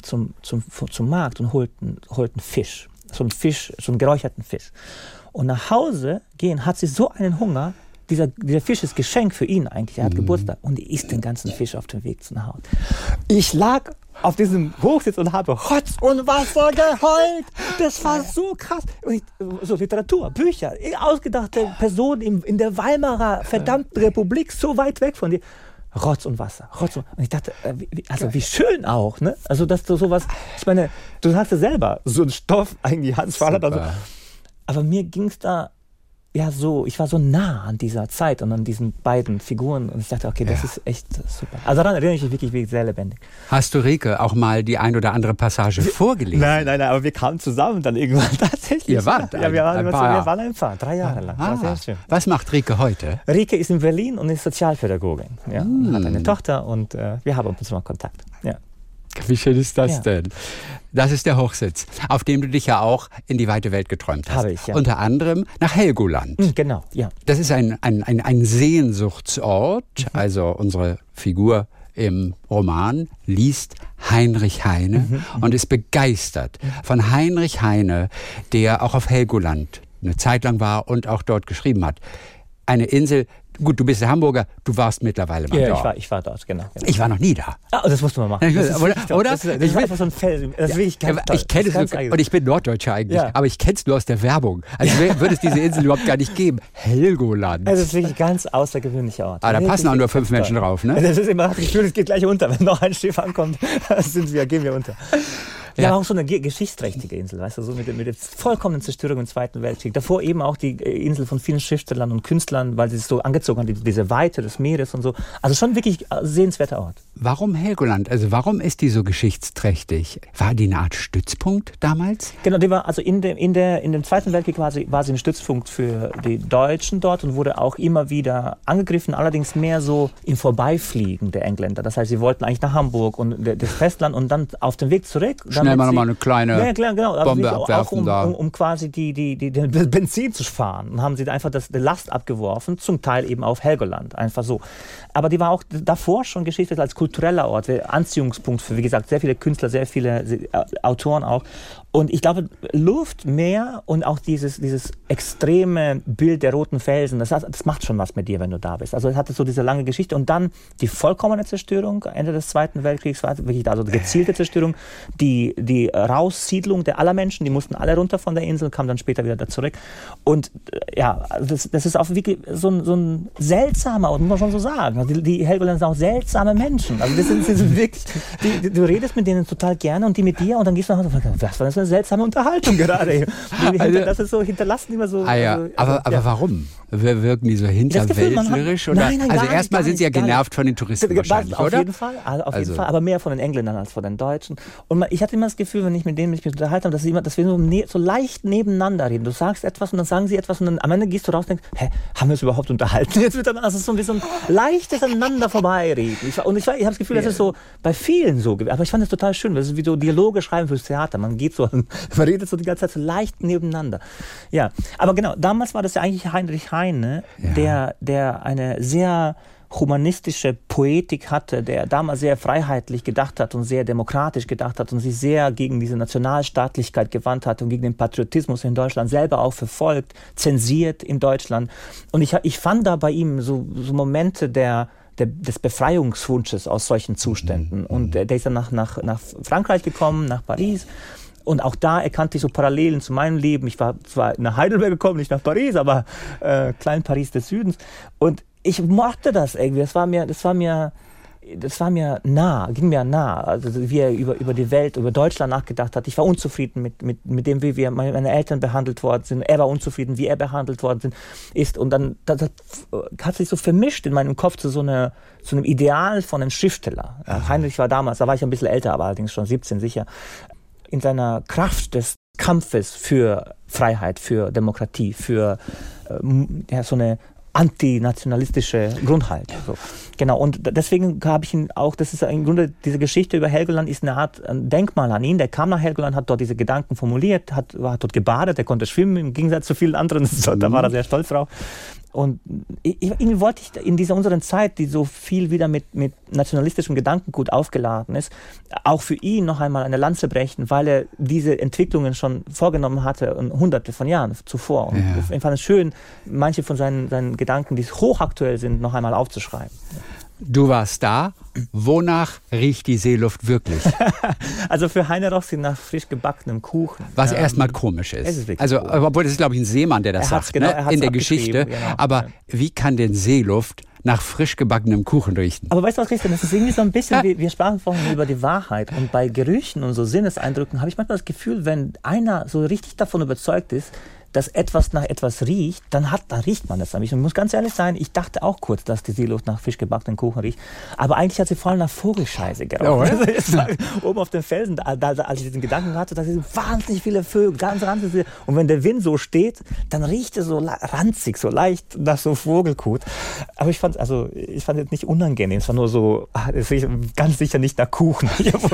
Markt und holt einen Fisch, so einen geräucherten Fisch. Und nach Hause gehen, hat sie so einen Hunger. Dieser Fisch ist Geschenk für ihn eigentlich. Er hat Geburtstag und er isst den ganzen Fisch auf dem Weg nach Hause. Ich lag auf diesem Hochsitz und habe Rotz und Wasser geheult. Das war so krass. So Literatur, Bücher, ausgedachte Personen in der Weimarer verdammten Republik, so weit weg von dir. Rotz und Wasser. Und ich dachte, wie schön auch, ne? Also, dass du sowas, ich meine, du sagst ja selber, so ein Stoff, eigentlich Hans Fahrrad. Also, aber mir ging es da ja so, ich war so nah an dieser Zeit und an diesen beiden Figuren und ich dachte, okay, das ist echt super. Also daran erinnere ich mich wirklich sehr lebendig. Hast du Rike auch mal die ein oder andere Passage vorgelesen? Nein, aber wir kamen zusammen dann irgendwann tatsächlich. Ihr wart wir waren ein Paar, 3 Jahre lang. War sehr schön. Was macht Rike heute? Rike ist in Berlin und ist Sozialpädagogin. Ja, hat eine Tochter und wir haben uns mal Kontakt. Ja. Wie schön ist das denn? Das ist der Hochsitz, auf dem du dich ja auch in die weite Welt geträumt hast. Habe ich, ja. Unter anderem nach Helgoland. Genau, ja. Das ist ein Sehnsuchtsort. Also unsere Figur im Roman liest Heinrich Heine und ist begeistert von Heinrich Heine, der auch auf Helgoland eine Zeit lang war und auch dort geschrieben hat. Eine Insel. Gut, du bist der Hamburger, du warst mittlerweile mal dort. Ja, ich war dort, genau. Ich war noch nie da. Das musst du mal machen. Oder? Das ist einfach so ein Feld. Das ist wirklich ganz toll. Ich kenne es und ich bin Norddeutscher eigentlich, aber ich kenne es nur aus der Werbung. Also würde es diese Insel überhaupt gar nicht geben. Helgoland. Es ist wirklich ein ganz außergewöhnlicher Ort. Da passen auch nur 5 Menschen drauf, ne? Das ist immer das Gefühl, es geht gleich unter. Wenn noch ein Schiff ankommt, gehen wir unter. Ja, aber auch so eine geschichtsträchtige Insel, weißt du, so mit der vollkommenen Zerstörung im Zweiten Weltkrieg. Davor eben auch die Insel von vielen Schriftstellern und Künstlern, weil sie es so angezogen haben, diese Weite des Meeres und so. Also schon wirklich ein sehenswerter Ort. Warum Helgoland? Also warum ist die so geschichtsträchtig? War die eine Art Stützpunkt damals? Genau, die war also in dem Zweiten Weltkrieg war sie ein Stützpunkt für die Deutschen dort und wurde auch immer wieder angegriffen, allerdings mehr so im Vorbeifliegen der Engländer. Das heißt, sie wollten eigentlich nach Hamburg und das Festland und dann auf dem Weg zurück. Schnell mal nochmal eine kleine Bombe abwerfen auch um quasi den Benzin zu sparen. Und haben sie einfach die Last abgeworfen, zum Teil eben auf Helgoland, einfach so. Aber die war auch davor schon geschichtlich als kultureller Ort, Anziehungspunkt für, wie gesagt, sehr viele Künstler, sehr viele Autoren auch. Und ich glaube, Luft, Meer und auch dieses extreme Bild der roten Felsen, das macht schon was mit dir, wenn du da bist. Also es hatte so diese lange Geschichte und dann die vollkommene Zerstörung, Ende des Zweiten Weltkriegs, war wirklich also die gezielte Zerstörung, die Raussiedlung der aller Menschen, die mussten alle runter von der Insel, kamen dann später wieder da zurück. Und das ist auch wirklich so ein seltsamer Ort, muss man schon so sagen. Also die Helgoländer sind auch seltsame Menschen. Also das sind wirklich, du redest mit denen total gerne und die mit dir und dann gehst du nach Hause und sagst, was war das für eine seltsame Unterhaltung gerade? Das ist so, hinterlassen immer so. Aber warum? Wirken die so hinterwäldlerisch? Nein, also erstmal sind sie ja genervt von den Touristen wahrscheinlich, auf oder? Jeden Fall, aber mehr von den Engländern als von den Deutschen. Und ich hatte immer das Gefühl, wenn ich mit denen mich unterhalte, dass wir so leicht nebeneinander reden. Du sagst etwas und dann sagen sie etwas und dann am Ende gehst du raus und denkst, haben wir uns überhaupt unterhalten? Jetzt wird dann also so ein leichtes aneinander vorbeireden. Ich habe das Gefühl, das ist so bei vielen so. Aber ich fand das total schön. Das ist wie so Dialoge schreiben fürs Theater. Man redet so die ganze Zeit so leicht nebeneinander. Ja, aber genau, damals war das ja eigentlich Heinrich Heine, der eine sehr humanistische Poetik hatte, der damals sehr freiheitlich gedacht hat und sehr demokratisch gedacht hat und sich sehr gegen diese Nationalstaatlichkeit gewandt hat und gegen den Patriotismus in Deutschland, selber auch verfolgt, zensiert in Deutschland. Und ich fand da bei ihm so Momente des Befreiungswunsches aus solchen Zuständen. Und der ist dann nach Frankreich gekommen, nach Paris. Und auch da erkannte ich so Parallelen zu meinem Leben. Ich war zwar nach Heidelberg gekommen, nicht nach Paris, aber Klein Paris des Südens. Und ich mochte das irgendwie. Das war mir nah, ging mir nah. Also wie er über die Welt, über Deutschland nachgedacht hat. Ich war unzufrieden mit dem, wie meine Eltern behandelt worden sind. Er war unzufrieden, wie er behandelt worden ist. Und dann das hat sich so vermischt in meinem Kopf zu einem Ideal von einem Schriftsteller. Heinrich war damals, da war ich ein bisschen älter, aber allerdings schon 17 sicher, in seiner Kraft des Kampfes für Freiheit, für Demokratie, für so eine antinationalistische Grundhaltung. So. Genau, und deswegen habe ich ihn auch, das ist im Grunde, diese Geschichte über Helgoland ist eine Art Denkmal an ihn. Der kam nach Helgoland, hat dort diese Gedanken formuliert, war dort gebadet, er konnte schwimmen, im Gegensatz zu vielen anderen, da war er sehr stolz drauf. Und irgendwie wollte ich in dieser unseren Zeit, die so viel wieder mit nationalistischem Gedankengut aufgeladen ist, auch für ihn noch einmal eine Lanze brechen, weil er diese Entwicklungen schon vorgenommen hatte, hunderte von Jahren zuvor. Und ich fand es schön, manche von seinen Gedanken, die hochaktuell sind, noch einmal aufzuschreiben. Du warst da. Wonach riecht die Seeluft wirklich? Also für Heiner Rossi nach frisch gebackenem Kuchen. Was erstmal komisch ist. Also, obwohl das ist, glaube ich, ein Seemann, der das sagt, genau, in der Geschichte. Genau. Aber wie kann denn Seeluft nach frisch gebackenem Kuchen riechen? Aber weißt du was, Christian, das ist irgendwie so ein bisschen, wir sprachen vorhin über die Wahrheit. Und bei Gerüchen und so Sinneseindrücken habe ich manchmal das Gefühl, wenn einer so richtig davon überzeugt ist, dass etwas nach etwas riecht, dann riecht man das. Ich muss ganz ehrlich sein, ich dachte auch kurz, dass die Seeluft nach frisch gebackenen Kuchen riecht. Aber eigentlich hat sie voll nach Vogelscheiße gerochen. Oh, ja? Oben auf den Felsen, als ich diesen Gedanken hatte, da sind wahnsinnig viele Vögel, ganz ranzig. Und wenn der Wind so steht, dann riecht es so ranzig, so leicht nach so Vogelkot. Aber ich fand es jetzt nicht unangenehm. Es war nur so, es riecht ganz sicher nicht nach Kuchen.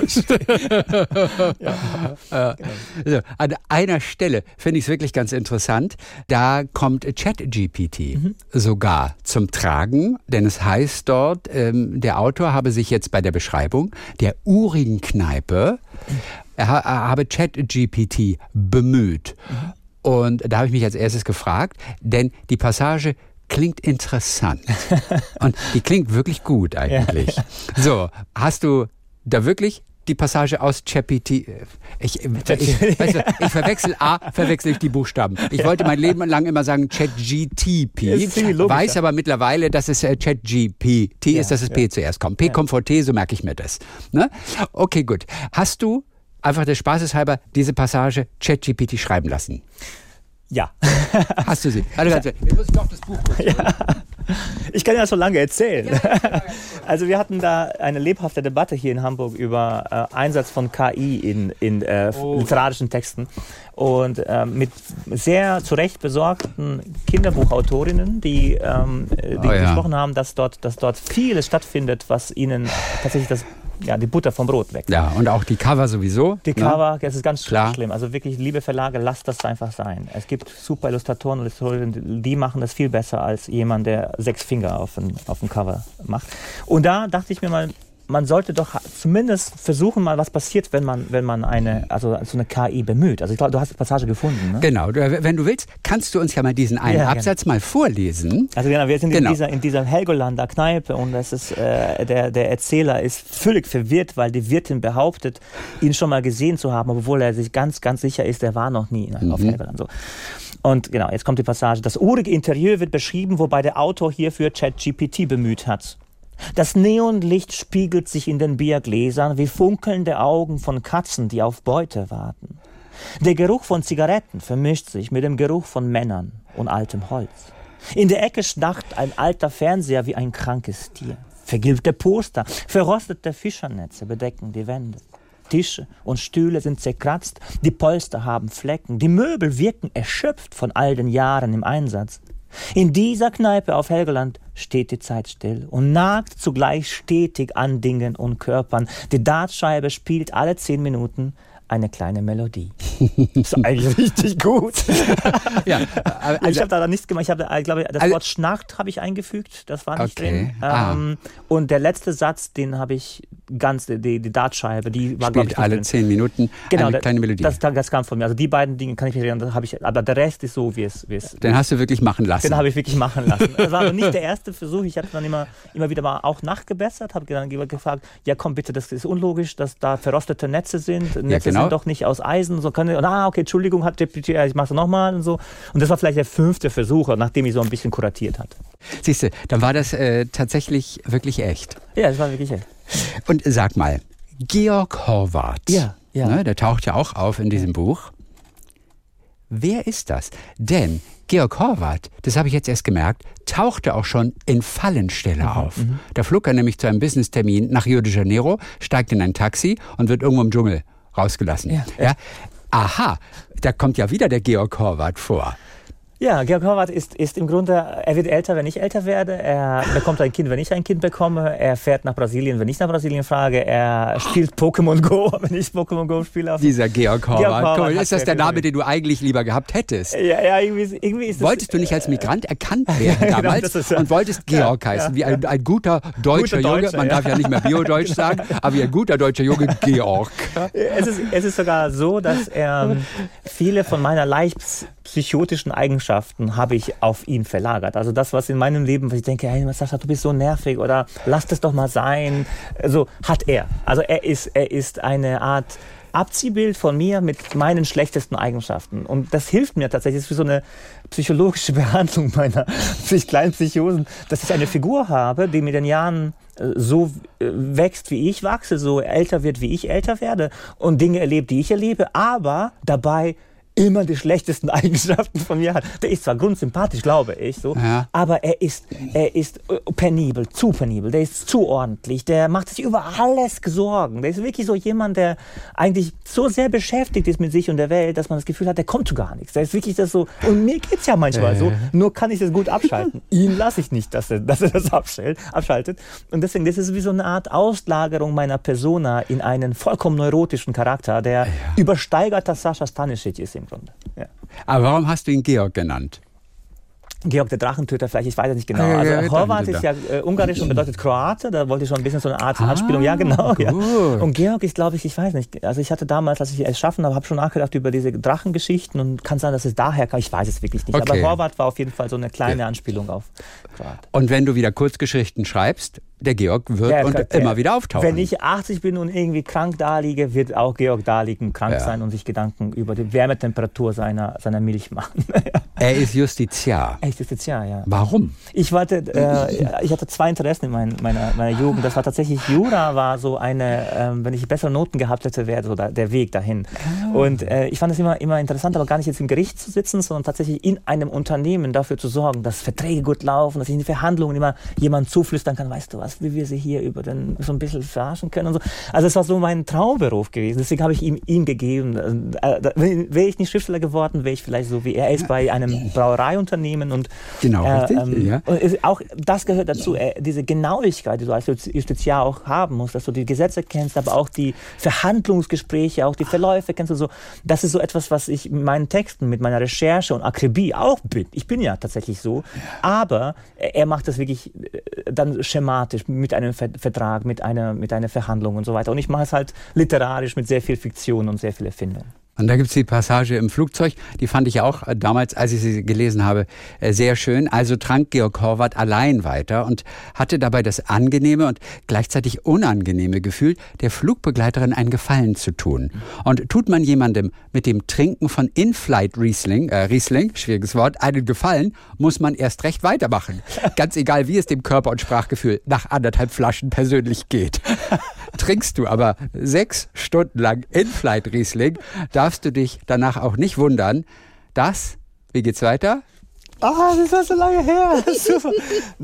Genau. Also, an einer Stelle finde ich es wirklich ganz interessant. Da kommt ChatGPT sogar zum Tragen, denn es heißt dort, der Autor habe sich jetzt bei der Beschreibung der urigen Kneipe, er habe ChatGPT bemüht. Und da habe ich mich als erstes gefragt, denn die Passage klingt interessant und die klingt wirklich gut eigentlich. So, hast du da wirklich die Passage aus ChatGPT. Ich verwechsel ich die Buchstaben. Ich wollte mein Leben lang immer sagen ChatGTP, weiß aber mittlerweile, dass es ChatGPT ist, dass das P zuerst kommt. P kommt vor T, so merke ich mir das. Ne? Okay, gut. Hast du einfach des Spaßes halber diese Passage ChatGPT schreiben lassen? Ja. Hast du sie? Jetzt muss ich doch das Buch kurz Ich kann ja schon lange erzählen. Also wir hatten da eine lebhafte Debatte hier in Hamburg über Einsatz von KI in literarischen Texten und mit sehr zu Recht besorgten Kinderbuchautorinnen, die gesprochen haben, dass dort vieles stattfindet, was ihnen tatsächlich die Butter vom Brot weg. Ja, und auch die Cover sowieso. Die Cover, das ist ganz schlimm. Also wirklich, liebe Verlage, lasst das einfach sein. Es gibt super Illustratoren und Illustratorinnen, die machen das viel besser als jemand, der 6 Finger auf dem Cover macht. Und da dachte ich mir mal, man sollte doch zumindest versuchen, mal was passiert, wenn man so eine KI bemüht. Also ich glaube, du hast die Passage gefunden. Ne? Genau. Wenn du willst, kannst du uns ja mal diesen einen Absatz mal vorlesen. Also genau, wir sind in dieser Helgolander Kneipe und das ist der Erzähler ist völlig verwirrt, weil die Wirtin behauptet, ihn schon mal gesehen zu haben, obwohl er sich ganz, ganz sicher ist, er war noch nie auf Helgoland. So. Und genau, jetzt kommt die Passage. Das urige Interieur wird beschrieben, wobei der Autor hierfür ChatGPT bemüht hat. Das Neonlicht spiegelt sich in den Biergläsern wie funkelnde Augen von Katzen, die auf Beute warten. Der Geruch von Zigaretten vermischt sich mit dem Geruch von Männern und altem Holz. In der Ecke schnarcht ein alter Fernseher wie ein krankes Tier. Vergilbte Poster, verrostete Fischernetze bedecken die Wände. Tische und Stühle sind zerkratzt, die Polster haben Flecken, die Möbel wirken erschöpft von all den Jahren im Einsatz. In dieser Kneipe auf Helgoland steht die Zeit still und nagt zugleich stetig an Dingen und Körpern. Die Dartscheibe spielt alle 10 Minuten eine kleine Melodie. Das ist eigentlich richtig gut. Ja, also ich habe da nichts gemacht. Ich glaube, das Wort Schnarcht habe ich eingefügt. Das war nicht drin. Und der letzte Satz, den habe ich ganz, die Dartscheibe, die war, glaube ich, alle drin. 10 Minuten eine kleine Melodie. Das kam von mir. Also die beiden Dinge kann ich mich erinnern, aber der Rest ist so, wie es Den hast du wirklich machen lassen. Den habe ich wirklich machen lassen. Das war aber nicht der erste Versuch. Ich habe dann immer wieder mal auch nachgebessert, habe dann gefragt, ja komm bitte, das ist unlogisch, dass da verrostete Netze sind. Netze sind doch nicht aus Eisen. So okay, Entschuldigung, ich mache es nochmal und so. Und das war vielleicht der 5. Versuch, nachdem ich so ein bisschen kuratiert hatte. Siehst du, dann war das tatsächlich wirklich echt. Ja, das war wirklich echt. Und sag mal, Georg Horvath, ne, der taucht ja auch auf in diesem Buch. Wer ist das? Denn Georg Horvath, das habe ich jetzt erst gemerkt, tauchte auch schon in Fallenstelle auf. Da flog er nämlich zu einem Business-Termin nach Rio de Janeiro, steigt in ein Taxi und wird irgendwo im Dschungel rausgelassen. Ja. Aha, da kommt ja wieder der Georg Horvath vor. Ja, Georg Horvath ist im Grunde, er wird älter, wenn ich älter werde. Er bekommt ein Kind, wenn ich ein Kind bekomme. Er fährt nach Brasilien, wenn ich nach Brasilien frage. Er spielt Pokémon Go, wenn ich Pokémon Go spiele. Dieser Georg Horvath. Guck mal, ist das der Name, den du eigentlich lieber gehabt hättest? Ja, irgendwie ist das... Wolltest du nicht als Migrant erkannt werden damals und wolltest Georg heißen, wie ein guter deutscher Junge. Man darf ja nicht mehr Biodeutsch sagen, aber wie ein guter deutscher Junge, Georg. Es ist sogar so, dass er viele von meiner leicht psychotischen Eigenschaften habe ich auf ihn verlagert. Also das, was in meinem Leben, was ich denke, hey Sascha, du bist so nervig oder lass das doch mal sein, so hat er. Also er ist eine Art Abziehbild von mir mit meinen schlechtesten Eigenschaften. Und das hilft mir tatsächlich, das ist wie so eine psychologische Behandlung meiner kleinen Psychosen, dass ich eine Figur habe, die mit den Jahren so wächst, wie ich wachse, so älter wird, wie ich älter werde und Dinge erlebt, die ich erlebe, aber dabei immer die schlechtesten Eigenschaften von mir hat. Der ist zwar grundsympathisch, glaube ich, so, ja. Aber er ist penibel, zu penibel, der ist zu ordentlich, der macht sich über alles Sorgen. Der ist wirklich so jemand, der eigentlich so sehr beschäftigt ist mit sich und der Welt, dass man das Gefühl hat, der kommt zu gar nichts. Der ist wirklich das so, und mir geht's ja manchmal so, nur kann ich das gut abschalten. Ihn lasse ich nicht, dass er das abschaltet. Und deswegen, das ist wie so eine Art Auslagerung meiner Persona in einen vollkommen neurotischen Charakter, der übersteigerter Sascha Stanisic ist im Grunde. Ja. Aber warum hast du ihn Georg genannt? Georg der Drachentöter, vielleicht, ich weiß es nicht genau. Also Horvath ist ja ungarisch und bedeutet Kroate, da wollte ich schon ein bisschen so eine Art Anspielung. Ja, genau. Ja. Und Georg ist, glaube ich weiß nicht, also ich hatte damals, als ich es schaffen habe, schon nachgedacht über diese Drachengeschichten und kann sein, dass es daher kam, ich weiß es wirklich nicht. Okay. Aber Horvath war auf jeden Fall so eine kleine Anspielung auf Kroate. Und wenn du wieder Kurzgeschichten schreibst, der Georg wird immer wieder auftauchen. Wenn ich 80 bin und irgendwie krank daliege, wird auch Georg da liegen, krank sein und sich Gedanken über die Wärmetemperatur seiner Milch machen. Er ist Justiziar. Justiziar, ja. Warum? Ich hatte 2 Interessen in meiner Jugend. Das war tatsächlich, Jura war so eine, wenn ich bessere Noten gehabt hätte, wäre so der Weg dahin. Und ich fand es immer interessant, aber gar nicht jetzt im Gericht zu sitzen, sondern tatsächlich in einem Unternehmen dafür zu sorgen, dass Verträge gut laufen, dass ich in den Verhandlungen immer jemand zuflüstern kann, weißt du was, wie wir sie hier so ein bisschen verarschen können und so. Also es war so mein Traumberuf gewesen. Deswegen habe ich ihm gegeben. Wäre ich nicht Schriftsteller geworden, wäre ich vielleicht so wie er ist bei einem Brauereiunternehmen und genau, richtig. Und auch das gehört dazu, diese Genauigkeit, die du als Justiziar auch haben musst, dass du die Gesetze kennst, aber auch die Verhandlungsgespräche, auch die Verläufe kennst und so. Das ist so etwas, was ich in meinen Texten mit meiner Recherche und Akribie auch bin. Ich bin ja tatsächlich so, aber er macht das wirklich dann schematisch mit einem Vertrag, mit einer Verhandlung und so weiter. Und ich mache es halt literarisch mit sehr viel Fiktion und sehr viel Erfindung. Und da gibt es die Passage im Flugzeug, die fand ich auch damals, als ich sie gelesen habe, sehr schön. Also trank Georg Horvath allein weiter und hatte dabei das angenehme und gleichzeitig unangenehme Gefühl, der Flugbegleiterin einen Gefallen zu tun. Und tut man jemandem mit dem Trinken von In-Flight Riesling, schwieriges Wort, einen Gefallen, muss man erst recht weitermachen. Ganz egal, wie es dem Körper und Sprachgefühl nach 1,5 Flaschen persönlich geht. Trinkst du aber 6 Stunden lang In-Flight Riesling, darfst du dich danach auch nicht wundern, dass, wie geht's weiter? Das war so lange her. Super.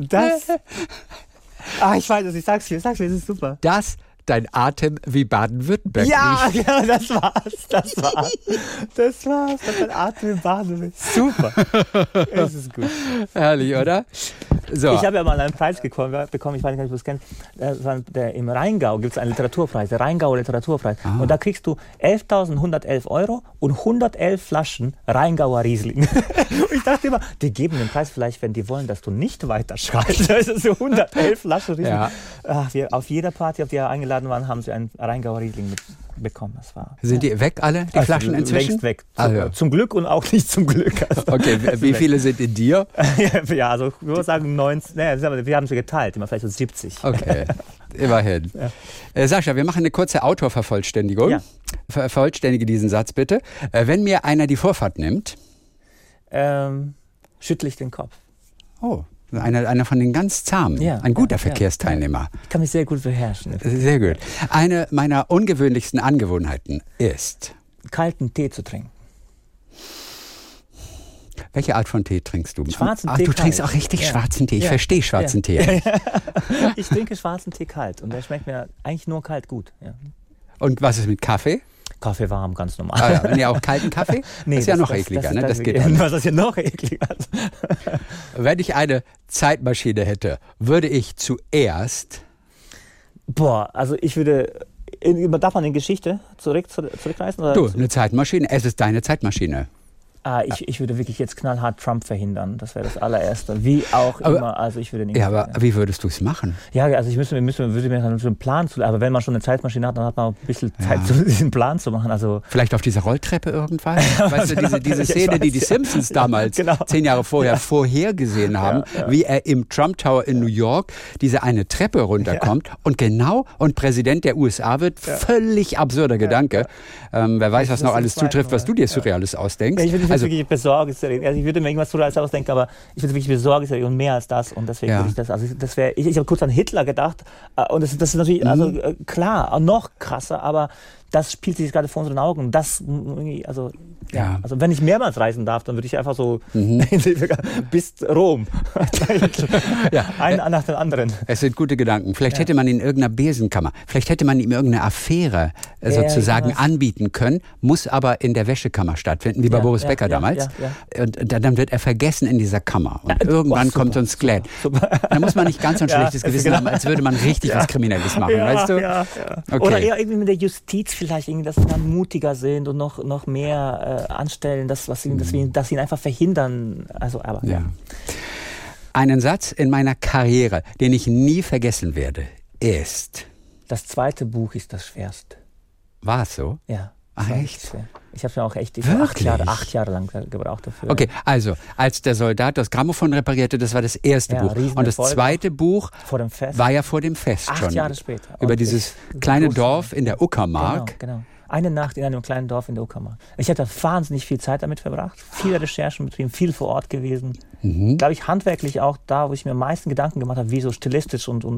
Ich weiß es, ich sag's dir, es ist super. Das dein Atem wie Baden-Württemberg riecht. Ja, das war's. Das war dein Atem wie Baden-Württemberg. Super. Es ist gut. Herrlich, oder? So. Ich habe ja mal einen Preis bekommen, ich weiß nicht, ob du das kennst. Im Rheingau gibt es einen Literaturpreis, der Rheingauer Literaturpreis. Und da kriegst du 11.111 € und 111 Flaschen Rheingauer Riesling. Und ich dachte immer, die geben den Preis vielleicht, wenn die wollen, dass du nicht weiterschreibst. Das ist so 111 Flaschen Riesling. Ja. Auf jeder Party, auf die wir eingeladen waren, haben sie einen Rheingauer Riesling bekommen. Sind die weg alle, die Flaschen inzwischen? Längst weg. Zum Glück und auch nicht zum Glück. Also, okay, wie viele sind in dir? Ja, also ich würde sagen 19, wir haben sie geteilt, immer vielleicht so 70. Okay, immerhin. Ja. Sascha, wir machen eine kurze Autorvervollständigung. Ja. Vervollständige diesen Satz bitte. Wenn mir einer die Vorfahrt nimmt? Schüttle ich den Kopf. Oh. Einer von den ganz zahmen, ein guter Verkehrsteilnehmer. Ich kann mich sehr gut beherrschen. Sehr gut. Eine meiner ungewöhnlichsten Angewohnheiten ist? Kalten Tee zu trinken. Welche Art von Tee trinkst du? Schwarzen Tee. Du trinkst auch richtig schwarzen Tee. Ich verstehe schwarzen Tee. Ich trinke schwarzen Tee kalt und der schmeckt mir eigentlich nur kalt gut. Ja. Und was ist mit Kaffee? Kaffee warm, ganz normal. Ah, ja. Wenn ihr auch kalten Kaffee? Nee, das ist ja noch ekliger, ne? Das geht nicht. Was ist ja noch ekliger? Wenn ich eine Zeitmaschine hätte, würde ich zuerst... Also ich würde... Darf man in Geschichte zurückreisen? Oder? Du, eine Zeitmaschine, es ist deine Zeitmaschine. Ich würde wirklich jetzt knallhart Trump verhindern. Das wäre das allererste. Wie auch immer. Also ich würde nicht. Ja, aber wie würdest du es machen? Ja, also würde mir dann so einen Plan zu. Aber wenn man schon eine Zeitmaschine hat, dann hat man auch ein bisschen Zeit, diesen Plan zu machen. Also vielleicht auf dieser Rolltreppe irgendwann? Weißt du, diese Szene, die Simpsons damals 10 Jahre vorher vorhergesehen haben, wie er im Trump Tower in New York diese eine Treppe runterkommt und Präsident der USA wird. Völlig absurder Gedanke. Wer weiß, was noch alles zutrifft, was du dir Surreales ausdenkst. Ich würde wirklich besorgniserregend. Also ich würde mir irgendwas Surreales ausdenken, aber ich würde wirklich besorgniserregend und mehr als das. Und deswegen würde ich das. Also ich habe kurz an Hitler gedacht. Und das ist natürlich klar, noch krasser, aber das spielt sich gerade vor unseren Augen. Das, also wenn ich mehrmals reisen darf, dann würde ich einfach so bis Rom. Einen nach dem anderen. Es sind gute Gedanken. Vielleicht hätte man in irgendeiner Besenkammer, vielleicht hätte man ihm irgendeine Affäre sozusagen anbieten können, muss aber in der Wäschekammer stattfinden, wie bei Boris Becker damals. Und dann wird er vergessen in dieser Kammer. Und irgendwann kommt so ein Skelett. Da muss man nicht ganz so ein schlechtes Gewissen haben, als würde man richtig was Kriminelles machen, weißt du? Ja. Okay. Oder eher irgendwie mit der Justiz vielleicht, dass sie dann mutiger sind und noch mehr anstellen, dass sie ihn einfach verhindern. Also, aber Einen Satz in meiner Karriere, den ich nie vergessen werde, ist: Das zweite Buch ist das schwerste. War es so? Ja. Ach, echt? Ich habe ja auch echt 8 Jahre lang gebraucht dafür. Okay, also als der Soldat das Grammophon reparierte, das war das erste Buch. Und das zweite Buch war ja vor dem Fest 8 schon. Jahre später. Über dieses kleine Dorf in der Uckermark. Genau. Eine Nacht in einem kleinen Dorf in der Uckermark. Ich hatte wahnsinnig viel Zeit damit verbracht, viele Recherchen betrieben, viel vor Ort gewesen. Glaube ich, handwerklich auch da, wo ich mir am meisten Gedanken gemacht habe, wie so stilistisch und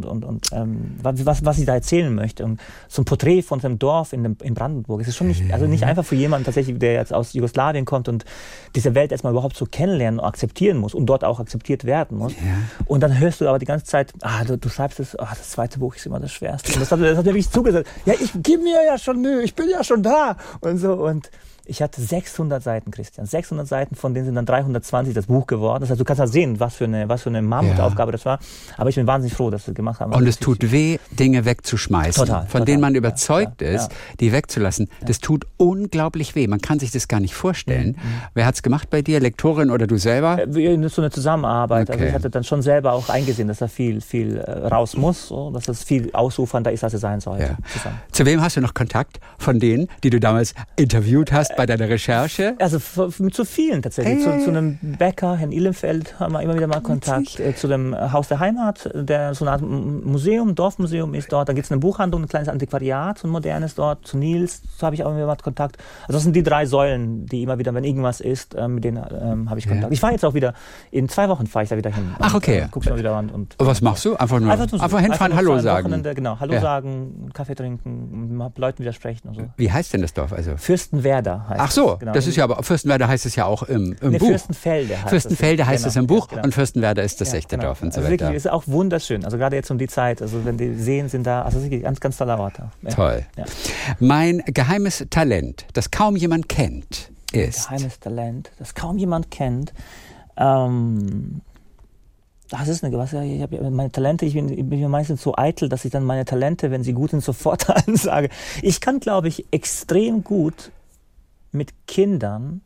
was ich da erzählen möchte. Und so ein Porträt von so einem Dorf in Brandenburg. Es ist schon nicht einfach für jemanden tatsächlich, der jetzt aus Jugoslawien kommt und diese Welt erstmal überhaupt so kennenlernen und akzeptieren muss und dort auch akzeptiert werden muss. Ja. Und dann hörst du aber die ganze Zeit, du schreibst es, das zweite Buch ist immer das Schwerste. Und das hat mir wirklich zugesagt. Ja, ich gebe mir ja schon Mühe, ich bin ja schon da. Und so, und ich hatte 600 Seiten, Christian. 600 Seiten, von denen sind dann 320 das Buch geworden. Das heißt, du kannst ja sehen, was für eine Mammutaufgabe das war. Aber ich bin wahnsinnig froh, dass wir das gemacht haben. Und es tut weh, Dinge wegzuschmeißen, von denen man überzeugt ist, die wegzulassen. Das tut unglaublich weh. Man kann sich das gar nicht vorstellen. Wer hat es gemacht bei dir? Lektorin oder du selber? So eine Zusammenarbeit. Okay. Also ich hatte dann schon selber auch eingesehen, dass da viel raus muss, so, dass das viel ausufernder ist, als es sein soll. Ja. Zu wem hast du noch Kontakt von denen, die du damals interviewt hast bei deiner Recherche? Also zu vielen tatsächlich. Zu einem Bäcker, Herrn Ihlenfeld, haben wir immer wieder mal Kontakt. Zu dem Haus der Heimat, der so eine Art Museum, Dorfmuseum ist dort. Da gibt es eine Buchhandlung, ein kleines Antiquariat, so ein modernes dort. Zu Nils, so habe ich auch immer mal Kontakt. Also das sind die 3 Säulen, die immer wieder, wenn irgendwas ist, mit denen habe ich Kontakt. Ich fahre jetzt auch wieder, in 2 Wochen fahre ich da wieder hin. Ach, okay. Guck's mal wieder an. Und was machst du? Einfach hinfahren, Hallo sagen? Genau, Hallo sagen, Kaffee trinken, mit Leuten widersprechen und so. Wie heißt denn das Dorf? Also? Fürstenwerder heißt Ach so, genau. Das ist ja, aber Fürstenwerder heißt es ja auch im Buch. Fürstenfelde heißt es im Buch und Fürstenwerder ist das echte Dorf und so weiter. Wirklich, ist auch wunderschön, also gerade jetzt um die Zeit, also wenn die Seen sind da, also wirklich ganz, ganz toller Ort. Ja. Toll. Ja. Mein geheimes Talent, das kaum jemand kennt, ist... Geheimes Talent, das kaum jemand kennt, das ist ich habe meine Talente, ich bin ja meistens so eitel, dass ich dann meine Talente, wenn sie gut sind, sofort ansage. Ich kann, glaube ich, extrem gut mit Kindern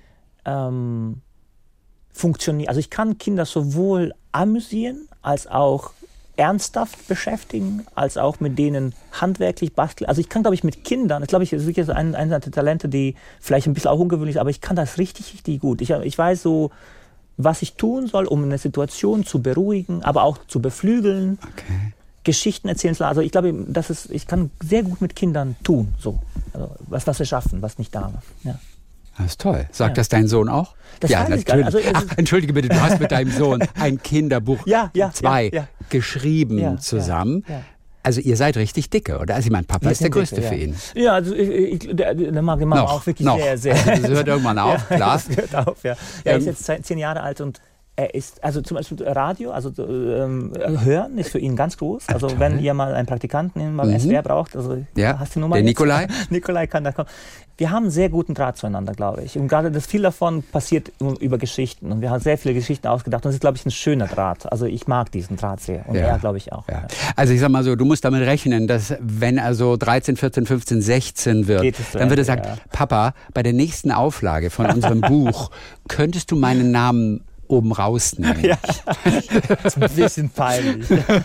funktionieren. Also ich kann Kinder sowohl amüsieren, als auch ernsthaft beschäftigen, als auch mit denen handwerklich basteln. Also ich kann, glaube ich, mit Kindern, das glaube ich, ist wirklich eine der Talente, die vielleicht ein bisschen auch ungewöhnlich ist, aber ich kann das richtig, richtig gut. Ich weiß so, was ich tun soll, um eine Situation zu beruhigen, aber auch zu beflügeln. Okay. Geschichten erzählen zu lassen. Also ich glaube, ich kann sehr gut mit Kindern tun, so. Also was wir schaffen, was nicht da war. Ja. Das ist toll. Sagt das dein Sohn auch? Das ja, natürlich. Also, entschuldige bitte, du hast mit deinem Sohn ein Kinderbuch 2 geschrieben zusammen. Ja. Also ihr seid richtig dicke, oder? Also ich meine, Papa ist der Größte für ihn. Ja, also der mag die Mama auch wirklich sehr, sehr. Das hört irgendwann auf, klar. Das hört auf, ja. Er ist jetzt 10 Jahre alt und er ist, also zum Beispiel Radio, also Hören ist für ihn ganz groß. Also wenn ihr mal einen Praktikanten beim SWR braucht, also hast du Nummer der jetzt? Nikolai? Nikolai kann da kommen. Wir haben einen sehr guten Draht zueinander, glaube ich. Und gerade das viel davon passiert über Geschichten. Und wir haben sehr viele Geschichten ausgedacht. Und das ist, glaube ich, ein schöner Draht. Also ich mag diesen Draht sehr. Und er, glaube ich, auch. Ja. Also ich sag mal so, du musst damit rechnen, dass wenn er so 13, 14, 15, 16 wird, dann wird er sagen, Papa, bei der nächsten Auflage von unserem Buch könntest du meinen Namen oben rausnehmen. Ja, das ist ein bisschen peinlich.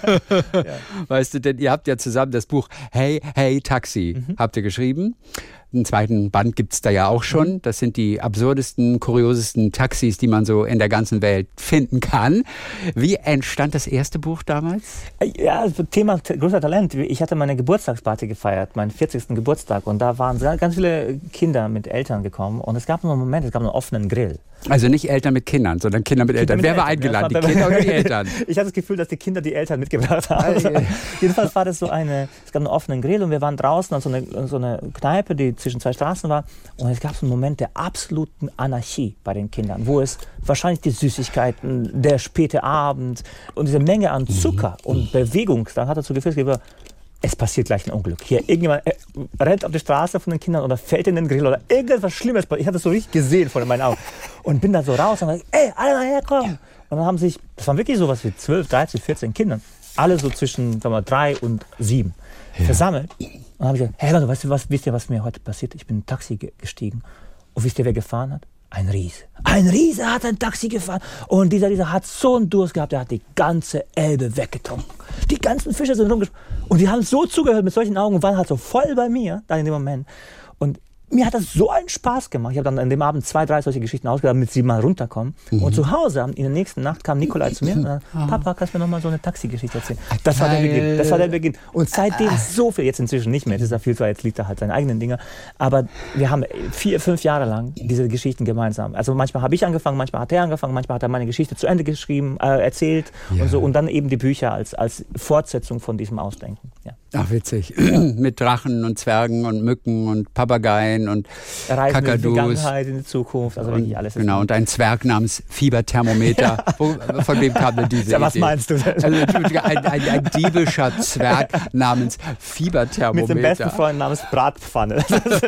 Weißt du, denn ihr habt ja zusammen das Buch Hey, Hey, Taxi, habt ihr geschrieben. Einen zweiten Band gibt es da ja auch schon. Das sind die absurdesten, kuriosesten Taxis, die man so in der ganzen Welt finden kann. Wie entstand das erste Buch damals? Ja, also Thema großer Talent. Ich hatte meine Geburtstagsparty gefeiert, meinen 40. Geburtstag. Und da waren ganz viele Kinder mit Eltern gekommen. Und es gab einen Moment, es gab einen offenen Grill. Also nicht Eltern mit Kindern, sondern Kinder mit Eltern. Wer war eingeladen? Die Kinder oder die Eltern? Ich hatte das Gefühl, dass die Kinder die Eltern mitgebracht haben. Jedenfalls war das es gab einen offenen Grill und wir waren draußen an so eine Kneipe, die zwischen zwei Straßen war. Und es gab so einen Moment der absoluten Anarchie bei den Kindern, wo es wahrscheinlich die Süßigkeiten, der späte Abend und diese Menge an Zucker und Bewegung, dann hat dazu geführt, es passiert gleich ein Unglück. Hier, irgendjemand rennt auf die Straße von den Kindern oder fällt in den Grill oder irgendwas Schlimmes. Ich hatte das so richtig gesehen vor meinen Augen. Und bin da so raus und gesagt, ey, alle mal herkommen. Und dann haben sich, das waren wirklich sowas wie 12, 13, 14 Kindern, alle so zwischen 3 und 7 versammelt. Und dann habe ich gesagt, hey Leute, wisst ihr, was mir heute passiert? Ich bin in ein Taxi gestiegen. Und wisst ihr, wer gefahren hat? Ein Riese. Ein Riese hat ein Taxi gefahren. Und dieser hat so einen Durst gehabt, der hat die ganze Elbe weggetrunken. Die ganzen Fische sind rumgesprungen. Und die haben so zugehört mit solchen Augen und waren halt so voll bei mir, dann in dem Moment. Und mir hat das so einen Spaß gemacht. Ich habe dann an dem Abend 2, 3 solche Geschichten ausgedacht, damit sie mal runterkommen. Und zu Hause, in der nächsten Nacht, kam Nikolai zu mir und sagte, Papa, kannst du mir noch mal so eine Taxi-Geschichte erzählen? Das war der Beginn. Und seitdem so viel, jetzt inzwischen nicht mehr, das ist ja viel zu, jetzt liegt er halt seine eigenen Dinger. Aber wir haben 4, 5 Jahre lang diese Geschichten gemeinsam. Also manchmal habe ich angefangen, manchmal hat er angefangen, manchmal hat er meine Geschichte zu Ende geschrieben, erzählt und so. Und dann eben die Bücher als Fortsetzung von diesem Ausdenken. Ja. Ach, witzig. Mit Drachen und Zwergen und Mücken und Papageien und Reisen Kakadus. In die Vergangenheit, in die Zukunft, also wirklich alles. Genau, und ein Zwerg namens Fieberthermometer. Von wem kam denn diese Idee? Was meinst du denn? Also ein diebischer Zwerg namens Fieberthermometer. Mit dem besten Freund namens Bratpfanne.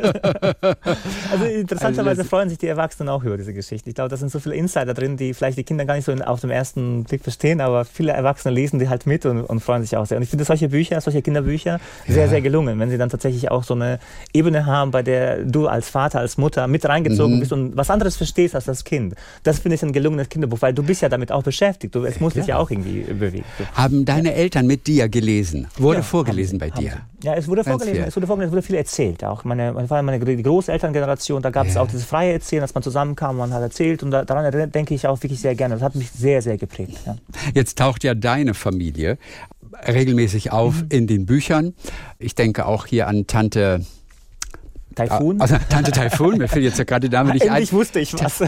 Also interessanterweise freuen sich die Erwachsenen auch über diese Geschichte. Ich glaube, da sind so viele Insider drin, die vielleicht die Kinder gar nicht so auf den ersten Blick verstehen, aber viele Erwachsene lesen die halt mit und freuen sich auch sehr. Und ich finde solche Kinderbücher sehr, sehr gelungen, wenn sie dann tatsächlich auch so eine Ebene haben, bei der du als Vater, als Mutter mit reingezogen bist und was anderes verstehst als das Kind. Das finde ich ein gelungenes Kinderbuch, weil du bist ja damit auch beschäftigt. Es muss dich ja auch irgendwie bewegen. Haben deine Eltern mit dir gelesen? Wurde vorgelesen bei dir? Ja, es wurde vorgelesen, es wurde viel erzählt. Auch die Großelterngeneration, da gab es auch dieses freie Erzählen, dass man zusammenkam, man hat erzählt und daran denke ich auch wirklich sehr gerne. Das hat mich sehr, sehr geprägt. Ja. Jetzt taucht ja deine Familie regelmäßig auf in den Büchern. Ich denke auch hier an Tante Taifun? Also Tante Taifun, mir fällt jetzt ja gerade der Name nicht ein. Endlich wusste ich was.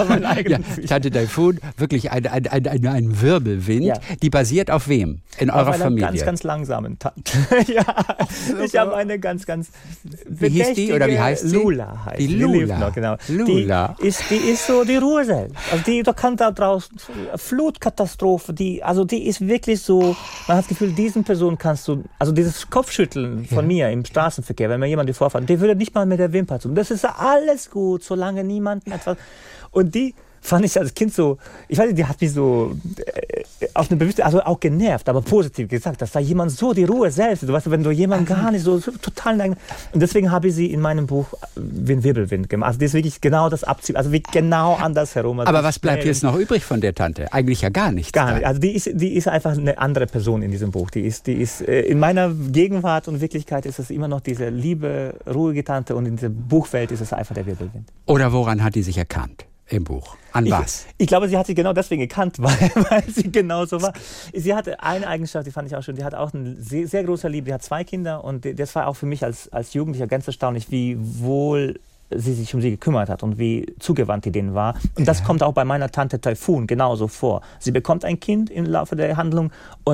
Tante Taifun, wirklich ein Wirbelwind, die basiert auf wem in eurer Familie? Ganz, ganz langsamen Tante. Ja, ich habe eine ganz, ganz Wie hieß die oder wie heißt sie? Lula heißt die. Lula. Noch, genau. Lula. Die ist so die Ruhe selbst. Also da kann da draußen Flutkatastrophe, die ist wirklich so, man hat das Gefühl, diesen Personen kannst du, also dieses Kopfschütteln von mir im Straßenverkehr, wenn mir jemand die vorfährt, der würde nicht mal mit der Wimper tun. Das ist alles gut, solange niemanden etwas. Und die fand ich als Kind so, ich weiß nicht, die hat mich so auf eine bewusste, also auch genervt, aber positiv gesagt, dass da jemand so die Ruhe selbst, du weißt, wenn du jemanden gar nicht so total, und deswegen habe ich sie in meinem Buch wie ein Wirbelwind gemacht. Also das ist wirklich genau das Abziehen, also wie genau andersherum. Also aber was bleibt jetzt noch übrig von der Tante? Eigentlich ja gar nichts. Gar nicht. Also die ist einfach eine andere Person in diesem Buch. Die ist in meiner Gegenwart und Wirklichkeit ist es immer noch diese liebe, ruhige Tante und in dieser Buchwelt ist es einfach der Wirbelwind. Oder woran hat die sich erkannt? Im Buch. An was? Ich glaube, sie hat sich genau deswegen gekannt, weil sie genau so war. Sie hatte eine Eigenschaft, die fand ich auch schön. Die hat auch eine sehr, sehr große Liebe. Die hat 2 Kinder und das war auch für mich als Jugendlicher ganz erstaunlich, wie wohl sie sich um sie gekümmert hat und wie zugewandt die denen war. Und das kommt auch bei meiner Tante Taifun genauso vor. Sie bekommt ein Kind im Laufe der Handlung und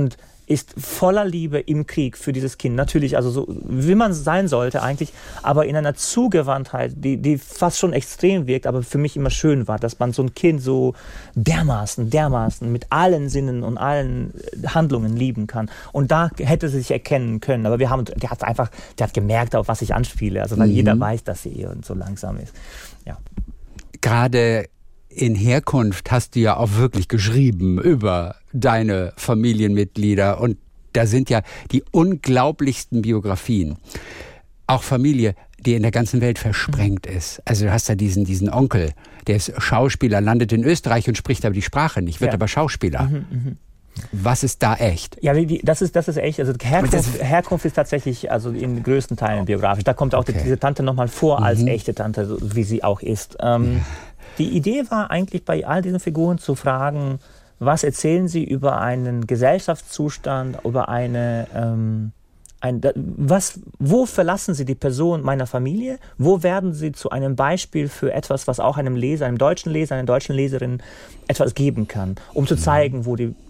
ist voller Liebe im Krieg für dieses Kind. Natürlich, also so, wie man sein sollte eigentlich, aber in einer Zugewandtheit, die fast schon extrem wirkt, aber für mich immer schön war, dass man so ein Kind so dermaßen mit allen Sinnen und allen Handlungen lieben kann. Und da hätte sie sich erkennen können. Aber der hat gemerkt, auf was ich anspiele. Also weil jeder weiß, dass sie so langsam ist. Ja. Gerade in Herkunft hast du ja auch wirklich geschrieben über deine Familienmitglieder und da sind ja die unglaublichsten Biografien. Auch Familie, die in der ganzen Welt versprengt ist. Also du hast ja diesen Onkel, der ist Schauspieler, landet in Österreich und spricht aber die Sprache nicht, wird aber Schauspieler. Was ist da echt? Ja, das ist echt. Also Herkunft ist tatsächlich also in den größten Teilen biografisch. Da kommt auch diese Tante nochmal vor als echte Tante, so wie sie auch ist. Die Idee war eigentlich bei all diesen Figuren zu fragen, was erzählen sie über einen Gesellschaftszustand, über wo verlassen sie die Person meiner Familie? Wo werden sie zu einem Beispiel für etwas, was auch einem Leser, einer deutschen Leserin etwas geben kann, um zu zeigen,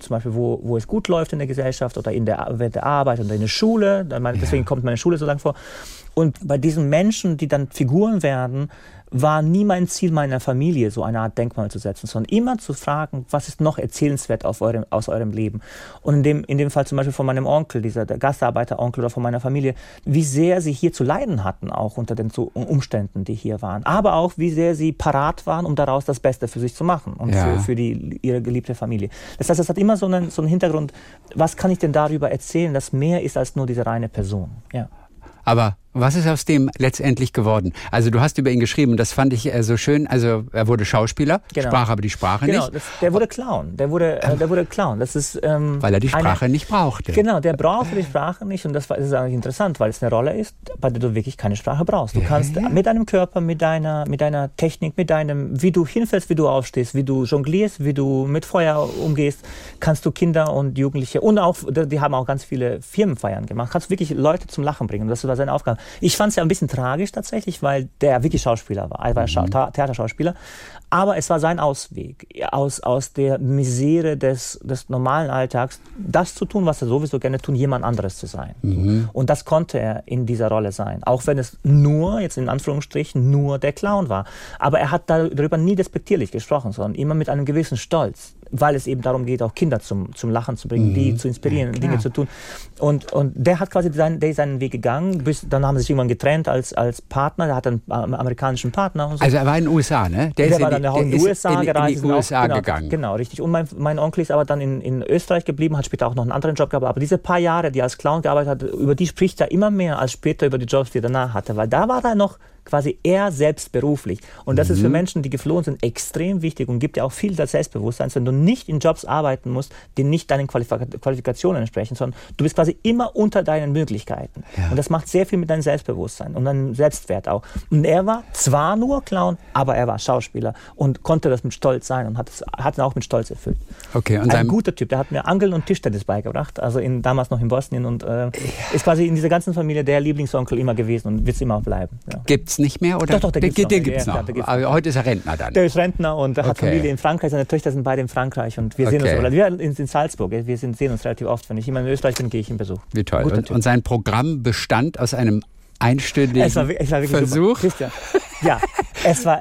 wo es gut läuft in der Gesellschaft oder während der Arbeit oder in der Schule. Deswegen kommt meine Schule so lang vor. Und bei diesen Menschen, die dann Figuren werden, war nie mein Ziel, meiner Familie so eine Art Denkmal zu setzen, sondern immer zu fragen, was ist noch erzählenswert aus eurem Leben. Und in dem Fall zum Beispiel von meinem Onkel, der Gastarbeiteronkel oder von meiner Familie, wie sehr sie hier zu leiden hatten, auch unter den Umständen, die hier waren. Aber auch, wie sehr sie parat waren, um daraus das Beste für sich zu machen und für ihre geliebte Familie. Das heißt, es hat immer so einen Hintergrund, was kann ich denn darüber erzählen, das mehr ist als nur diese reine Person. Ja. Aber was ist aus dem letztendlich geworden? Also du hast über ihn geschrieben, das fand ich so schön. Also er wurde Schauspieler, sprach aber die Sprache nicht. Genau, der wurde Clown. Der wurde Clown. Das ist, weil er die Sprache nicht brauchte. Genau, der brauchte die Sprache nicht. Und das ist eigentlich interessant, weil es eine Rolle ist, bei der du wirklich keine Sprache brauchst. Du kannst mit deinem Körper, mit deiner Technik, wie du hinfällst, wie du aufstehst, wie du jonglierst, wie du mit Feuer umgehst, kannst du Kinder und Jugendliche und auch, die haben auch ganz viele Firmenfeiern gemacht, kannst wirklich Leute zum Lachen bringen. Das war seine Aufgabe. Ich fand es ja ein bisschen tragisch tatsächlich, weil der wirklich Schauspieler war. Er war Theaterschauspieler. Aber es war sein Ausweg, aus der Misere des normalen Alltags, das zu tun, was er sowieso gerne tun, jemand anderes zu sein. Und das konnte er in dieser Rolle sein. Auch wenn es nur, jetzt in Anführungsstrichen, nur der Clown war. Aber er hat darüber nie despektierlich gesprochen, sondern immer mit einem gewissen Stolz. Weil es eben darum geht, auch Kinder zum Lachen zu bringen, die zu inspirieren, Dinge zu tun. Und der hat quasi seinen Weg gegangen. Dann haben sie sich irgendwann getrennt als Partner. Der hat einen amerikanischen Partner. Und so. Also er war in den USA, ne? Der war dann in die USA gereist. In die USA gegangen. Genau, richtig. Und mein Onkel ist aber dann in Österreich geblieben, hat später auch noch einen anderen Job gehabt. Aber diese paar Jahre, die er als Clown gearbeitet hat, über die spricht er immer mehr als später über die Jobs, die er danach hatte. Weil da war er noch quasi er selbst beruflich. Und das ist für Menschen, die geflohen sind, extrem wichtig und gibt ja auch viel das Selbstbewusstsein, wenn du nicht in Jobs arbeiten musst, die nicht deinen Qualifikationen entsprechen, sondern du bist quasi immer unter deinen Möglichkeiten. Ja. Und das macht sehr viel mit deinem Selbstbewusstsein und deinem Selbstwert auch. Und er war zwar nur Clown, aber er war Schauspieler und konnte das mit Stolz sein und hat ihn auch mit Stolz erfüllt. Okay, und ein guter Typ, der hat mir Angeln und Tischtennis beigebracht, also damals noch in Bosnien und ist quasi in dieser ganzen Familie der Lieblingsonkel immer gewesen und wird es immer auch bleiben. Ja. Gibt's nicht mehr? Oder? Doch, den gibt's noch. Aber heute ist er Rentner dann. Der ist Rentner und hat Familie in Frankreich. Seine Töchter sind beide in Frankreich und wir sehen uns, wir in Salzburg. Wir sehen uns relativ oft. Wenn ich immer in Österreich bin, gehe ich in Besuch. Wie toll. Und sein Programm bestand aus einem einstündigen Versuch? Ja, es war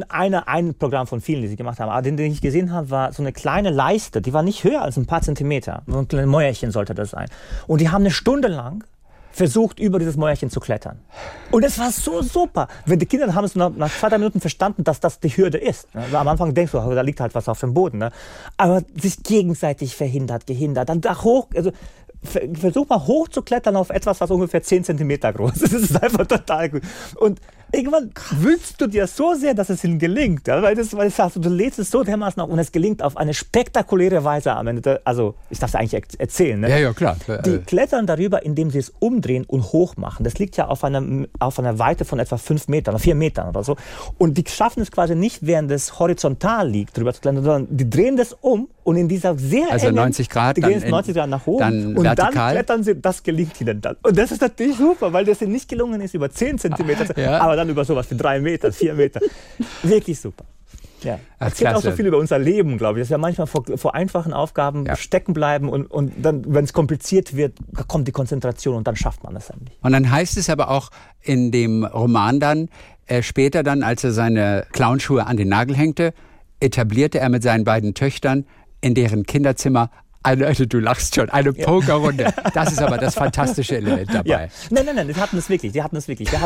ein Programm von vielen, die sie gemacht haben. Aber den ich gesehen habe, war so eine kleine Leiste. Die war nicht höher als ein paar Zentimeter. So ein kleines Mäuerchen sollte das sein. Und die haben eine Stunde lang versucht, über dieses Mäuerchen zu klettern. Und es war so super. Wenn die Kinder haben es nach 2-3 Minuten verstanden, dass das die Hürde ist. Am Anfang denkst du, da liegt halt was auf dem Boden. Ne? Aber sich gegenseitig gehindert. Dann da hoch, also versuch mal hoch zu klettern auf etwas, was ungefähr 10 Zentimeter groß ist. Das ist einfach total gut. Und irgendwann wünschst du dir so sehr, dass es ihnen gelingt. Ja? Weil du lädst es so dermaßen auf und es gelingt auf eine spektakuläre Weise am Ende. Also, ich darf es eigentlich erzählen. Ne? Ja, klar. Die klettern darüber, indem sie es umdrehen und hoch machen. Das liegt ja auf einer Weite von etwa 5 Metern, 4 Metern oder so. Und die schaffen es quasi nicht, während es horizontal liegt, drüber zu klettern, sondern die drehen das um und in dieser sehr also engen... 90 Grad, die gehen jetzt 90 Grad nach oben und dann klettern sie, das gelingt ihnen dann. Und das ist natürlich super, weil das ihnen nicht gelungen ist über 10 Zentimeter, aber dann über sowas wie 3 Meter, 4 Meter. Wirklich super. Ja. Ach, Erzählt auch klasse. so viel über unser Leben, glaube ich. Dass wir manchmal vor einfachen Aufgaben stecken bleiben und dann, wenn es kompliziert wird, kommt die Konzentration und dann schafft man das endlich. Und dann heißt es aber auch in dem Roman dann, später dann, als er seine Clownschuhe an den Nagel hängte, etablierte er mit seinen beiden Töchtern in deren Kinderzimmer du lachst schon, eine Pokerrunde. Das ist aber das fantastische Element dabei. Ja. Nein, die hatten es wirklich. Das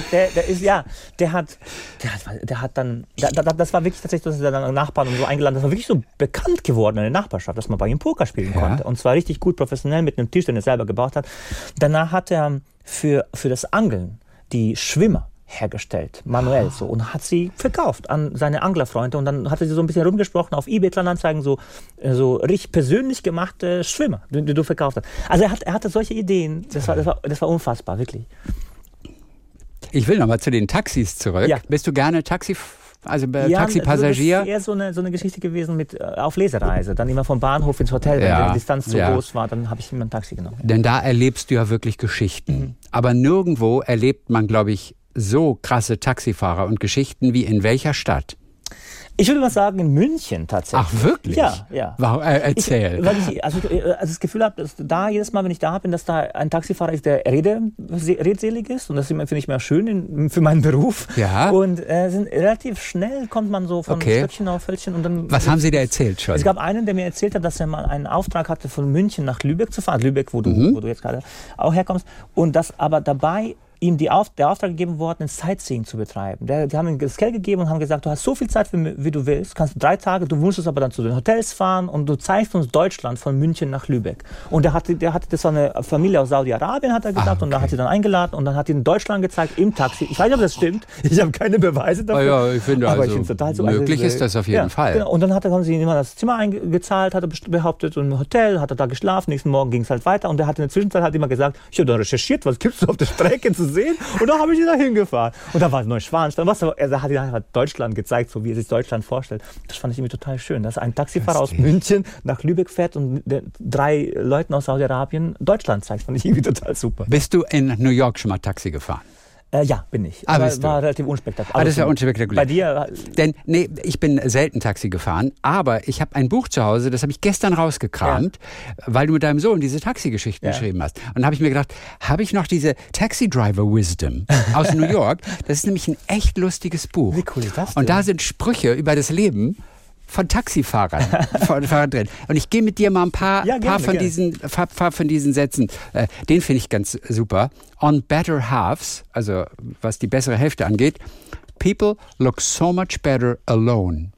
war wirklich tatsächlich, dass er dann Nachbarn und so eingeladen, das war wirklich so bekannt geworden in der Nachbarschaft, dass man bei ihm Poker spielen konnte. Und zwar richtig gut professionell mit einem Tisch, den er selber gebaut hat. Danach hat er für das Angeln die Schwimmer hergestellt, manuell so, und hat sie verkauft an seine Anglerfreunde und dann hat er sie so ein bisschen rumgesprochen auf eBay Kleinanzeigen, so richtig persönlich gemachte Schwimmer, die du verkauft hast. Also er hatte solche Ideen, das war unfassbar, wirklich. Ich will nochmal zu den Taxis zurück. Ja. Bist du gerne Taxipassagier? Das ist eher so eine Geschichte gewesen mit auf Lesereise, dann immer vom Bahnhof ins Hotel, wenn die Distanz zu groß war, dann habe ich immer ein Taxi genommen. Denn da erlebst du ja wirklich Geschichten. Aber nirgendwo erlebt man, glaube ich, so krasse Taxifahrer und Geschichten wie in welcher Stadt? Ich würde mal sagen, in München tatsächlich. Ach, wirklich? Ja. Wow, erzähl. Weil ich das Gefühl habe, dass da jedes Mal, wenn ich da bin, dass da ein Taxifahrer ist, der redselig ist. Und das finde ich mehr schön für meinen Beruf. Ja. Und sind relativ schnell kommt man so von Stöckchen auf Hölzchen. Und dann, was haben Sie da erzählt schon? Es gab einen, der mir erzählt hat, dass er mal einen Auftrag hatte, von München nach Lübeck zu fahren. Lübeck, wo du jetzt gerade auch herkommst. Und dass aber dabei ihm der Auftrag gegeben worden, ein Sightseeing zu betreiben. Die haben ihm das Geld gegeben und haben gesagt, du hast so viel Zeit, wie du willst, kannst 3 Tage, du musst aber dann zu den Hotels fahren und du zeigst uns Deutschland von München nach Lübeck. Und das war eine Familie aus Saudi-Arabien, hat er gesagt, und da hat sie dann eingeladen und dann hat ihn Deutschland gezeigt im Taxi. Ich weiß nicht, ob das stimmt, ich habe keine Beweise dafür. Ja, ich finde aber also, ich total so, möglich ist das auf jeden Fall. Genau. Und dann haben sie ihm immer das Zimmer eingezahlt, hat er behauptet, und im Hotel hat er da geschlafen, nächsten Morgen ging es halt weiter und er hat in der Zwischenzeit immer gesagt, ich habe da recherchiert, was gibt es auf der Strecke zu sehen, und da habe ich ihn da hingefahren. Und da war Neuschwanstein. Er hat ihn Deutschland gezeigt, so wie er sich Deutschland vorstellt. Das fand ich irgendwie total schön, dass ein Taxifahrer aus München nach Lübeck fährt und 3 Leuten aus Saudi-Arabien Deutschland zeigt. Das fand ich irgendwie total super. Bist du in New York schon mal Taxi gefahren? Ja, bin ich. Aber war relativ unspektakulär. Das ist ja unspektakulär. Bei dir? Denn, ich bin selten Taxi gefahren, aber ich habe ein Buch zu Hause, das habe ich gestern rausgekramt, weil du mit deinem Sohn diese Taxigeschichten geschrieben hast. Und da habe ich mir gedacht, habe ich noch diese Taxi Driver Wisdom aus New York? Das ist nämlich ein echt lustiges Buch. Wie cool ist das denn? Und da sind Sprüche über das Leben von Taxifahrern drin. Und ich gehe mit dir mal ein paar von diesen Sätzen. Den finde ich ganz super. On better halves, also was die bessere Hälfte angeht, people look so much better alone.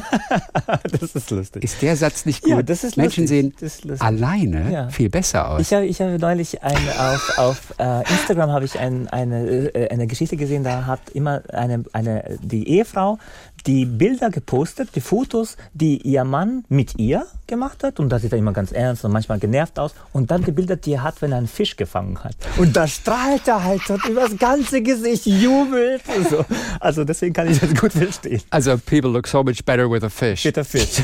Das ist lustig. Ist der Satz nicht gut? Ja, das ist Menschen lustig. sehen alleine viel besser aus. Ich habe neulich auf Instagram habe ich eine Geschichte gesehen, da hat immer die Ehefrau die Bilder gepostet, die Fotos, die ihr Mann mit ihr gemacht hat, und da sieht er immer ganz ernst und manchmal genervt aus, und dann die Bilder, die er hat, wenn er einen Fisch gefangen hat. Und da strahlt er halt über das ganze Gesicht, jubelt. So. Also deswegen kann ich das gut verstehen. Also people look so much better with a fish. Mit der Fisch.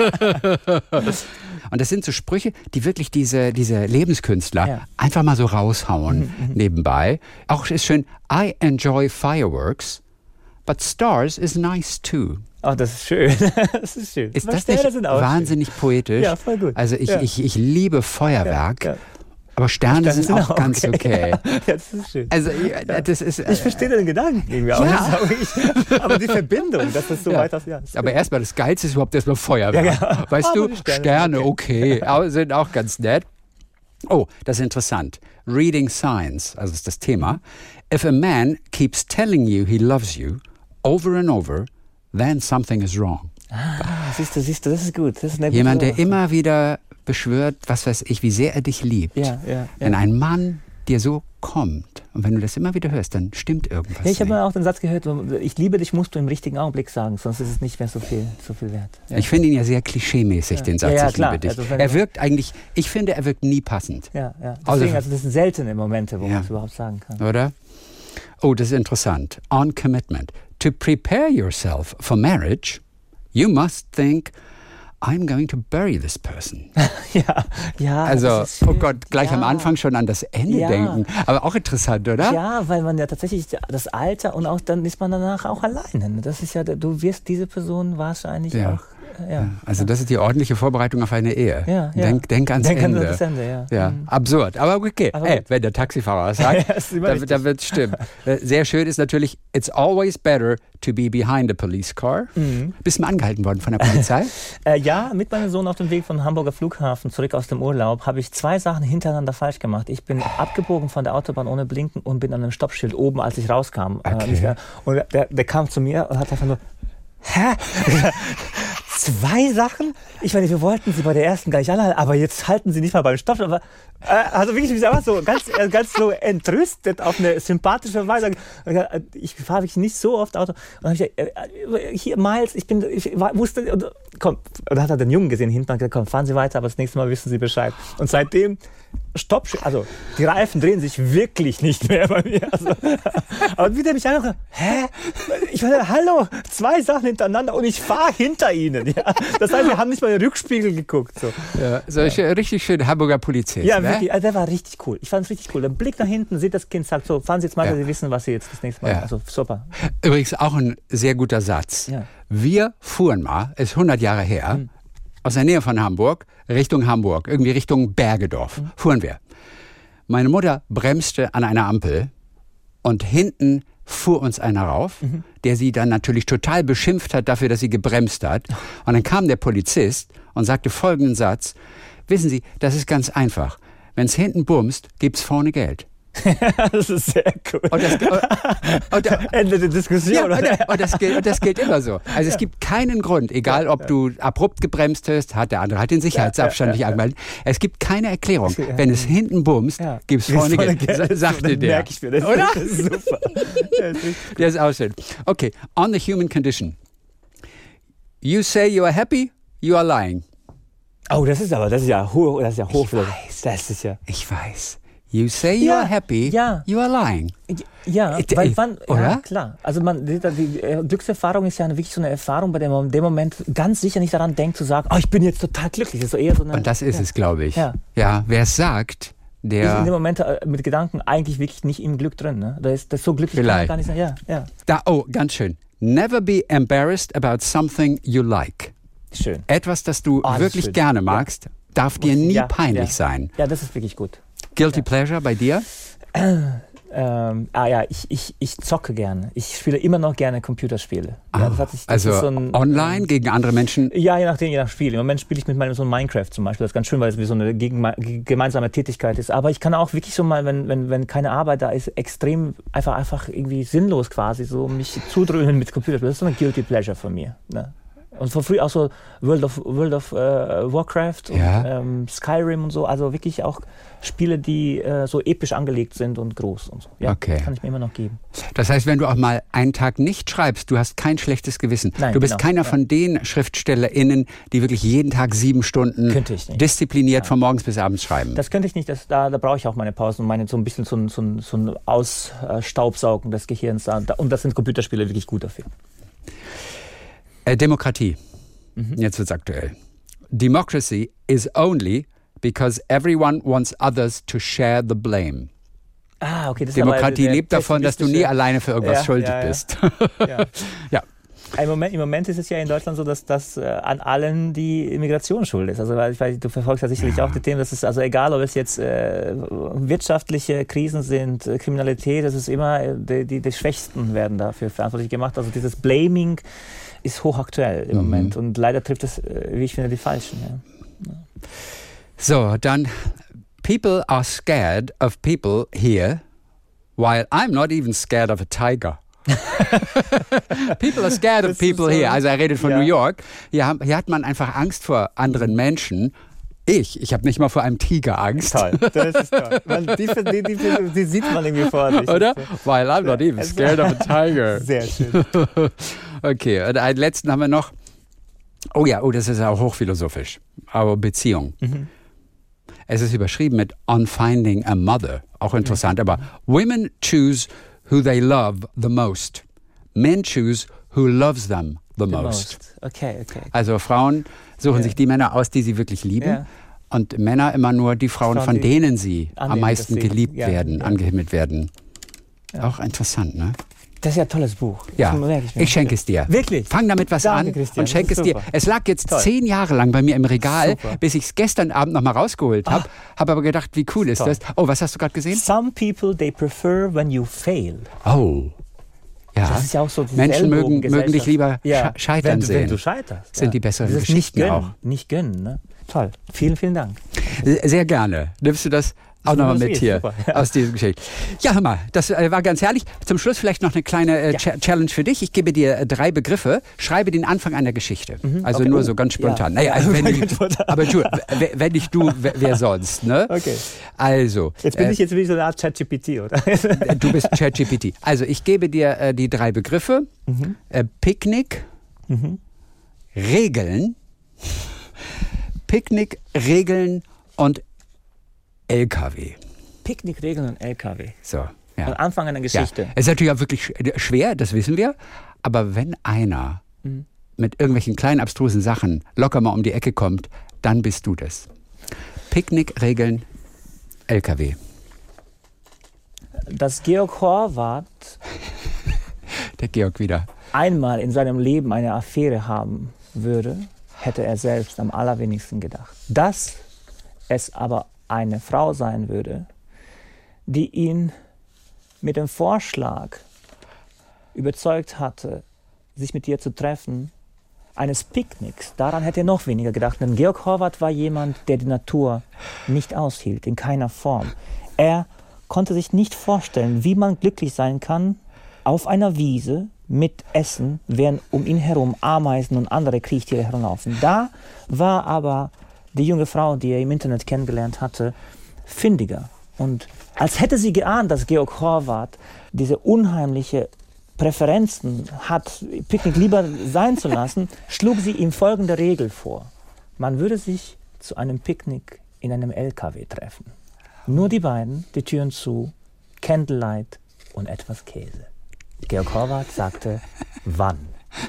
Und das sind so Sprüche, die wirklich diese Lebenskünstler einfach mal so raushauen nebenbei. Auch ist schön, I enjoy fireworks, but stars is nice too. Oh, das ist schön. Das ist schön. Ist das nicht wahnsinnig poetisch? Ja, voll gut. Also ich liebe Feuerwerk. Ja. Aber Sterne sind auch ganz okay. Ja, das ist schön. Also, das ist, ich verstehe den Gedanken irgendwie auch. Ja. Aber die Verbindung, dass das so weit ist. Ja, aber erstmal, das Geilste ist überhaupt erstmal Feuerwerk. Ja. Weißt aber du, Sterne okay, sind auch ganz nett. Oh, das ist interessant. Reading signs, also ist das Thema. If a man keeps telling you he loves you over and over, then something is wrong. Siehst du, das ist gut. Das ist eine jemand, der immer wieder beschwört, was weiß ich, wie sehr er dich liebt. Ja. Wenn ein Mann dir so kommt und wenn du das immer wieder hörst, dann stimmt irgendwas. Ja, ich habe mal auch den Satz gehört, ich liebe dich, musst du im richtigen Augenblick sagen, sonst ist es nicht mehr so viel wert. Ja. Ich finde ihn ja sehr klischeemäßig, den Satz, ich liebe dich. Also, er wirkt eigentlich, ich finde, er wirkt nie passend. Ja. Deswegen, das sind seltene Momente, wo man es überhaupt sagen kann. Oder? Oh, das ist interessant. On commitment. To prepare yourself for marriage, you must think, I'm going to bury this person. ja. Also, das ist oh Gott, gleich am Anfang schon an das Ende denken. Aber auch interessant, oder? Ja, weil man ja tatsächlich das Alter und auch dann ist man danach auch alleine. Das ist ja, du wirst diese Person wahrscheinlich auch. Ja. Also das ist die ordentliche Vorbereitung auf eine Ehe. Ja. Denk ans Ende. An das Ende, ja. Absurd. Aber okay, wenn der Taxifahrer es sagt, dann wird es stimmen. Sehr schön ist natürlich, it's always better to be behind a police car. Bist du mal angehalten worden von der Polizei? Ja, mit meinem Sohn auf dem Weg vom Hamburger Flughafen zurück aus dem Urlaub habe ich 2 Sachen hintereinander falsch gemacht. Ich bin abgebogen von der Autobahn ohne Blinken und bin an einem Stoppschild oben, als ich rauskam. Okay. Und der kam zu mir und hat einfach nur, hä? 2 Sachen? Ich meine, wir wollten sie bei der ersten gar nicht anhalten, aber jetzt halten sie nicht mal beim Stopp. Aber, also wirklich einfach so ganz so entrüstet auf eine sympathische Weise. Ich fahre wirklich nicht so oft Auto. Und dann habe ich hier, Miles, ich wusste, komm. Und dann hat er den Jungen gesehen hinten und gesagt, komm, fahren Sie weiter, aber das nächste Mal wissen Sie Bescheid. Und seitdem Stopp, also die Reifen drehen sich wirklich nicht mehr bei mir. Also, aber wieder mich einfach, ich meine, hallo, 2 Sachen hintereinander und ich fahre hinter Ihnen. Ja. Das heißt, wir haben nicht mal in den Rückspiegel geguckt. So. Ja, richtig schön Hamburger Polizist. Ja, ne? wirklich, also der war richtig cool. Ich fand es richtig cool. Der Blick nach hinten, sieht das Kind, sagt so, fahren Sie jetzt mal, Sie wissen, was Sie jetzt das nächste Mal machen. Also super. Übrigens auch ein sehr guter Satz. Ja. Wir fuhren mal, ist 100 Jahre her, aus der Nähe von Hamburg, Richtung Hamburg, irgendwie Richtung Bergedorf, fuhren wir. Meine Mutter bremste an einer Ampel und hinten fuhr uns einer rauf, der sie dann natürlich total beschimpft hat dafür, dass sie gebremst hat. Und dann kam der Polizist und sagte folgenden Satz: Wissen Sie, das ist ganz einfach. Wenn es hinten bumst, gibt's vorne Geld. Das ist sehr cool. Ende der Diskussion. Und das gilt immer so. Also es gibt keinen Grund, egal ob du abrupt gebremst hast, der andere hat den Sicherheitsabstand nicht angemeldet. Es gibt keine Erklärung. Wenn es hinten bumst, gibt es vorne Geld. Sagte der. Merke ich mir. Oder? Das ist super. Der ist auch schön. Okay, on the human condition. You say you are happy, you are lying. Oh, das ist ja hoch. Ich weiß. You say you are happy, you are lying. Ja, weil ja, klar. Also die Glückserfahrung ist ja wirklich so eine Erfahrung, bei der man in dem Moment ganz sicher nicht daran denkt zu sagen, ich bin jetzt total glücklich. Das ist so eher so eine, und das ist es, glaube ich. Ja, wer es sagt, der ist in dem Moment mit Gedanken eigentlich wirklich nicht im Glück drin. Ne? Das ist so glücklich kann man gar nicht sein. Ja. Ganz schön. Never be embarrassed about something you like. Schön. Etwas, das du wirklich gerne magst, darf dir nie peinlich sein. Ja, das ist wirklich gut. Guilty Pleasure bei dir? Ich zocke gerne. Ich spiele immer noch gerne Computerspiele. Also ist so online gegen andere Menschen? Ja, je nach Spiel. Im Moment spiele ich mit meinem Sohn Minecraft zum Beispiel. Das ist ganz schön, weil es wie so eine gemeinsame Tätigkeit ist. Aber ich kann auch wirklich so mal, wenn keine Arbeit da ist, extrem einfach irgendwie sinnlos quasi so mich zudröhnen mit Computerspielen. Das ist so eine Guilty Pleasure von mir. Ne? Und von früh auch so World of Warcraft und Skyrim und so. Also wirklich auch Spiele, die so episch angelegt sind und groß und so. Ja, das kann ich mir immer noch geben. Das heißt, wenn du auch mal einen Tag nicht schreibst, du hast kein schlechtes Gewissen. Nein, du bist keiner von den SchriftstellerInnen, die wirklich jeden Tag 7 Stunden diszipliniert von morgens bis abends schreiben. Das könnte ich nicht. Da brauche ich auch meine Pausen und so ein bisschen so ein Ausstaubsaugen des Gehirns. Und das sind Computerspiele wirklich gut dafür. Demokratie. Jetzt wird's aktuell. Democracy is only because everyone wants others to share the blame. Okay, das Demokratie lebt davon, dass du nie alleine für irgendwas schuldig bist. Ja. Im Moment ist es ja in Deutschland so, dass das an allen die Immigration schuld ist. Also du verfolgst ja sicherlich auch die Themen, dass es also egal, ob es jetzt wirtschaftliche Krisen sind, Kriminalität, das ist immer die Schwächsten werden dafür verantwortlich gemacht. Also dieses Blaming ist hochaktuell im Moment und leider trifft es, wie ich finde, die Falschen. Ja. So, dann people are scared of people here, while I'm not even scared of a tiger. People are scared of people here. Also er redet von New York. Hier hat man einfach Angst vor anderen Menschen. Ich habe nicht mal vor einem Tiger Angst. Toll, das ist toll. Die sieht man irgendwie vor sich. Oder? While I'm not even scared of a tiger. Sehr schön. Okay, und einen letzten haben wir noch. Das ist auch hochphilosophisch. Aber Beziehung. Es ist überschrieben mit On Finding a Mother. Auch interessant. Aber Women choose who they love the most. Men choose who loves them the most. Okay. Also Frauen suchen sich die Männer aus, die sie wirklich lieben. Ja. Und Männer immer nur die Frauen, von denen sie am meisten dass sie- geliebt ja, werden, ja. angehimmelt werden. Auch interessant, ne? Das ist ja ein tolles Buch. Ja, Das merke mir. ich schenke es dir. Wirklich? Fang damit was Danke, an Christian, und schenke es das ist dir. super. Es lag jetzt Toll. 10 Jahre lang bei mir im Regal, Super. bis ich es gestern Abend nochmal rausgeholt habe. Habe aber gedacht, wie cool ist Toll. das? Oh, was hast du gerade gesehen? Some people, they prefer when you fail. Oh. Ja. Das ist ja auch so diese Menschen mögen Ellbogengesellschaft. dich lieber scheitern wenn sehen. Wenn du scheiterst. Sind die besseren Dieses Geschichten nicht gönnen, auch. Nicht gönnen, ne? Toll. Vielen Dank. Sehr gerne. Nimmst du das auch nehme nochmal das mit mit, hier super, ja. aus diesem Geschichte? Ja, hör mal, das war ganz herrlich. Zum Schluss vielleicht noch eine kleine Challenge für dich. Ich gebe dir 3 Begriffe, schreibe den Anfang einer Geschichte. Also okay. nur so ganz spontan. Ja. Naja, also wenn Ganz nicht, spontan. aber wenn nicht du, wer sonst? Ne? Okay. Also, Jetzt bin ich jetzt wie so eine Art ChatGPT, oder? du bist ChatGPT. Also ich gebe dir die 3 Begriffe. Picknick, Regeln, Picknick, Regeln und LKW. Picknickregeln und LKW. So, Am ja. Anfang einer Geschichte. Ja. Es ist natürlich auch wirklich schwer, das wissen wir. Aber wenn einer mit irgendwelchen kleinen abstrusen Sachen locker mal um die Ecke kommt, dann bist du das. Picknick, Regeln, LKW. Dass Georg Horvath Der Georg wieder. einmal in seinem Leben eine Affäre haben würde, hätte er selbst am allerwenigsten gedacht. Dass es aber eine Frau sein würde, die ihn mit dem Vorschlag überzeugt hatte, sich mit ihr zu treffen, eines Picknicks, daran hätte er noch weniger gedacht. Denn Georg Horvath war jemand, der die Natur nicht aushielt, in keiner Form. Er konnte sich nicht vorstellen, wie man glücklich sein kann auf einer Wiese mit Essen, während um ihn herum Ameisen und andere Kriechtiere herumlaufen. Da war aber die junge Frau, die er im Internet kennengelernt hatte, findiger. Und als hätte sie geahnt, dass Georg Horvath diese unheimliche Präferenzen hat, Picknick lieber sein zu lassen, schlug sie ihm folgende Regel vor. Man würde sich zu einem Picknick in einem LKW treffen. Nur die beiden, die Türen zu, Candlelight und etwas Käse. Georg Horvath sagte, wann?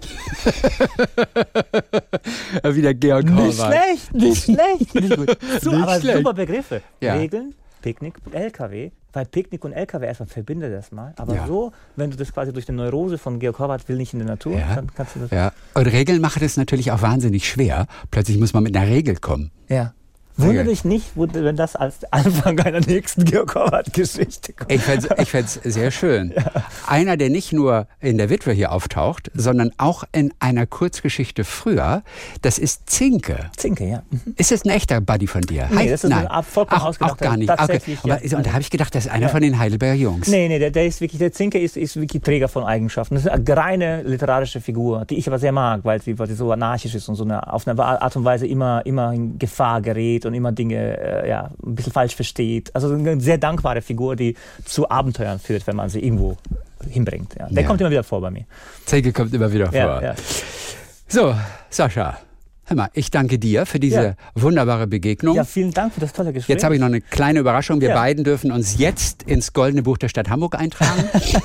Wieder Georg Nicht Horvath. schlecht, nicht schlecht. Aber schlecht. super Begriffe. Ja. Regeln, Picknick, LKW. Weil Picknick und LKW erstmal verbinde das mal. Aber Ja. so, wenn du das quasi durch die Neurose von Georg Horvath will nicht in der Natur, Ja. dann kannst du das. Ja. Und Regeln machen es natürlich auch wahnsinnig schwer. Plötzlich muss man mit einer Regel kommen. Ja. Wundere dich nicht, wenn das als Anfang einer nächsten Georg Horvath-Geschichte kommt. Ich fänd's sehr schön. Einer, der nicht nur in der Witwe hier auftaucht, sondern auch in einer Kurzgeschichte früher, das ist Zinke. Zinke, ja. Mhm. Ist das ein echter Buddy von dir? Nee, das ist Nein. ein vollkommen auch ausgedachter, gar nicht. tatsächlich, Aber, ja. und da habe ich gedacht, das ist einer von den Heidelberger Jungs. Nee, der ist wirklich, der Zinke ist wirklich Träger von Eigenschaften. Das ist eine reine literarische Figur, die ich aber sehr mag, weil sie so anarchisch ist und so auf eine Art und Weise immer in Gefahr gerät und immer Dinge ein bisschen falsch versteht. Also eine sehr dankbare Figur, die zu Abenteuern führt, wenn man sie irgendwo hinbringt. Ja. Der kommt immer wieder vor bei mir. Zinke kommt immer wieder vor. Ja. So, Sascha, hör mal, ich danke dir für diese wunderbare Begegnung. Ja, vielen Dank für das tolle Gespräch. Jetzt habe ich noch eine kleine Überraschung. Wir Ja. beiden dürfen uns jetzt ins Goldene Buch der Stadt Hamburg eintragen.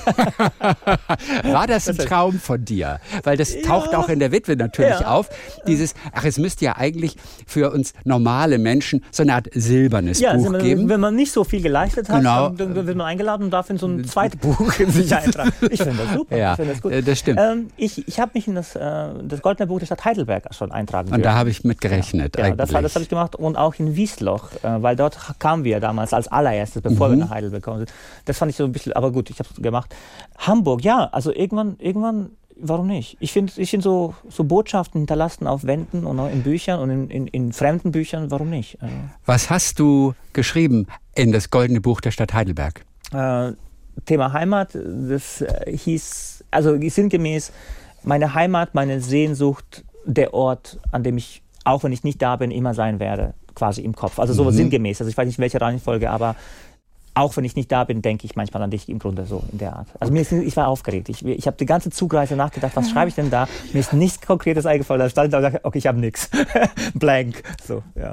War das ein Traum von dir? Weil das taucht auch in der Witwe natürlich Ja. auf. Es müsste ja eigentlich für uns normale Menschen so eine Art silbernes Buch geben. Wenn man nicht so viel geleistet hat, Genau. dann wird man eingeladen und darf in so ein zweites Buch sich eintragen. Ich finde das super. Ja, ich finde das gut. das stimmt. Ich habe mich in das Goldene Buch der Stadt Heidelberg schon eintragen Und da habe ich mit gerechnet. Ja, eigentlich. das habe ich gemacht und auch in Wiesloch, weil dort kamen wir damals als allererstes, bevor wir nach Heidelberg gekommen sind. Das fand ich so ein bisschen, aber gut, ich habe es gemacht. Hamburg, ja, also irgendwann, warum nicht? Ich finde so Botschaften hinterlassen auf Wänden und auch in Büchern und in fremden Büchern, warum nicht? Was hast du geschrieben in das Goldene Buch der Stadt Heidelberg? Thema Heimat, das hieß, also sinngemäß, meine Heimat, meine Sehnsucht, der Ort, an dem ich, auch wenn ich nicht da bin, immer sein werde, quasi im Kopf. Also so sinngemäß, also ich weiß nicht, welche Reihenfolge, aber auch wenn ich nicht da bin, denke ich manchmal an dich im Grunde so in der Art. Also ich war aufgeregt. Ich habe die ganze Zugreise nachgedacht, was schreibe ich denn da? Mir ist nichts Konkretes eingefallen. Da stand da und dachte, okay, ich habe nichts. Blank. So, ja.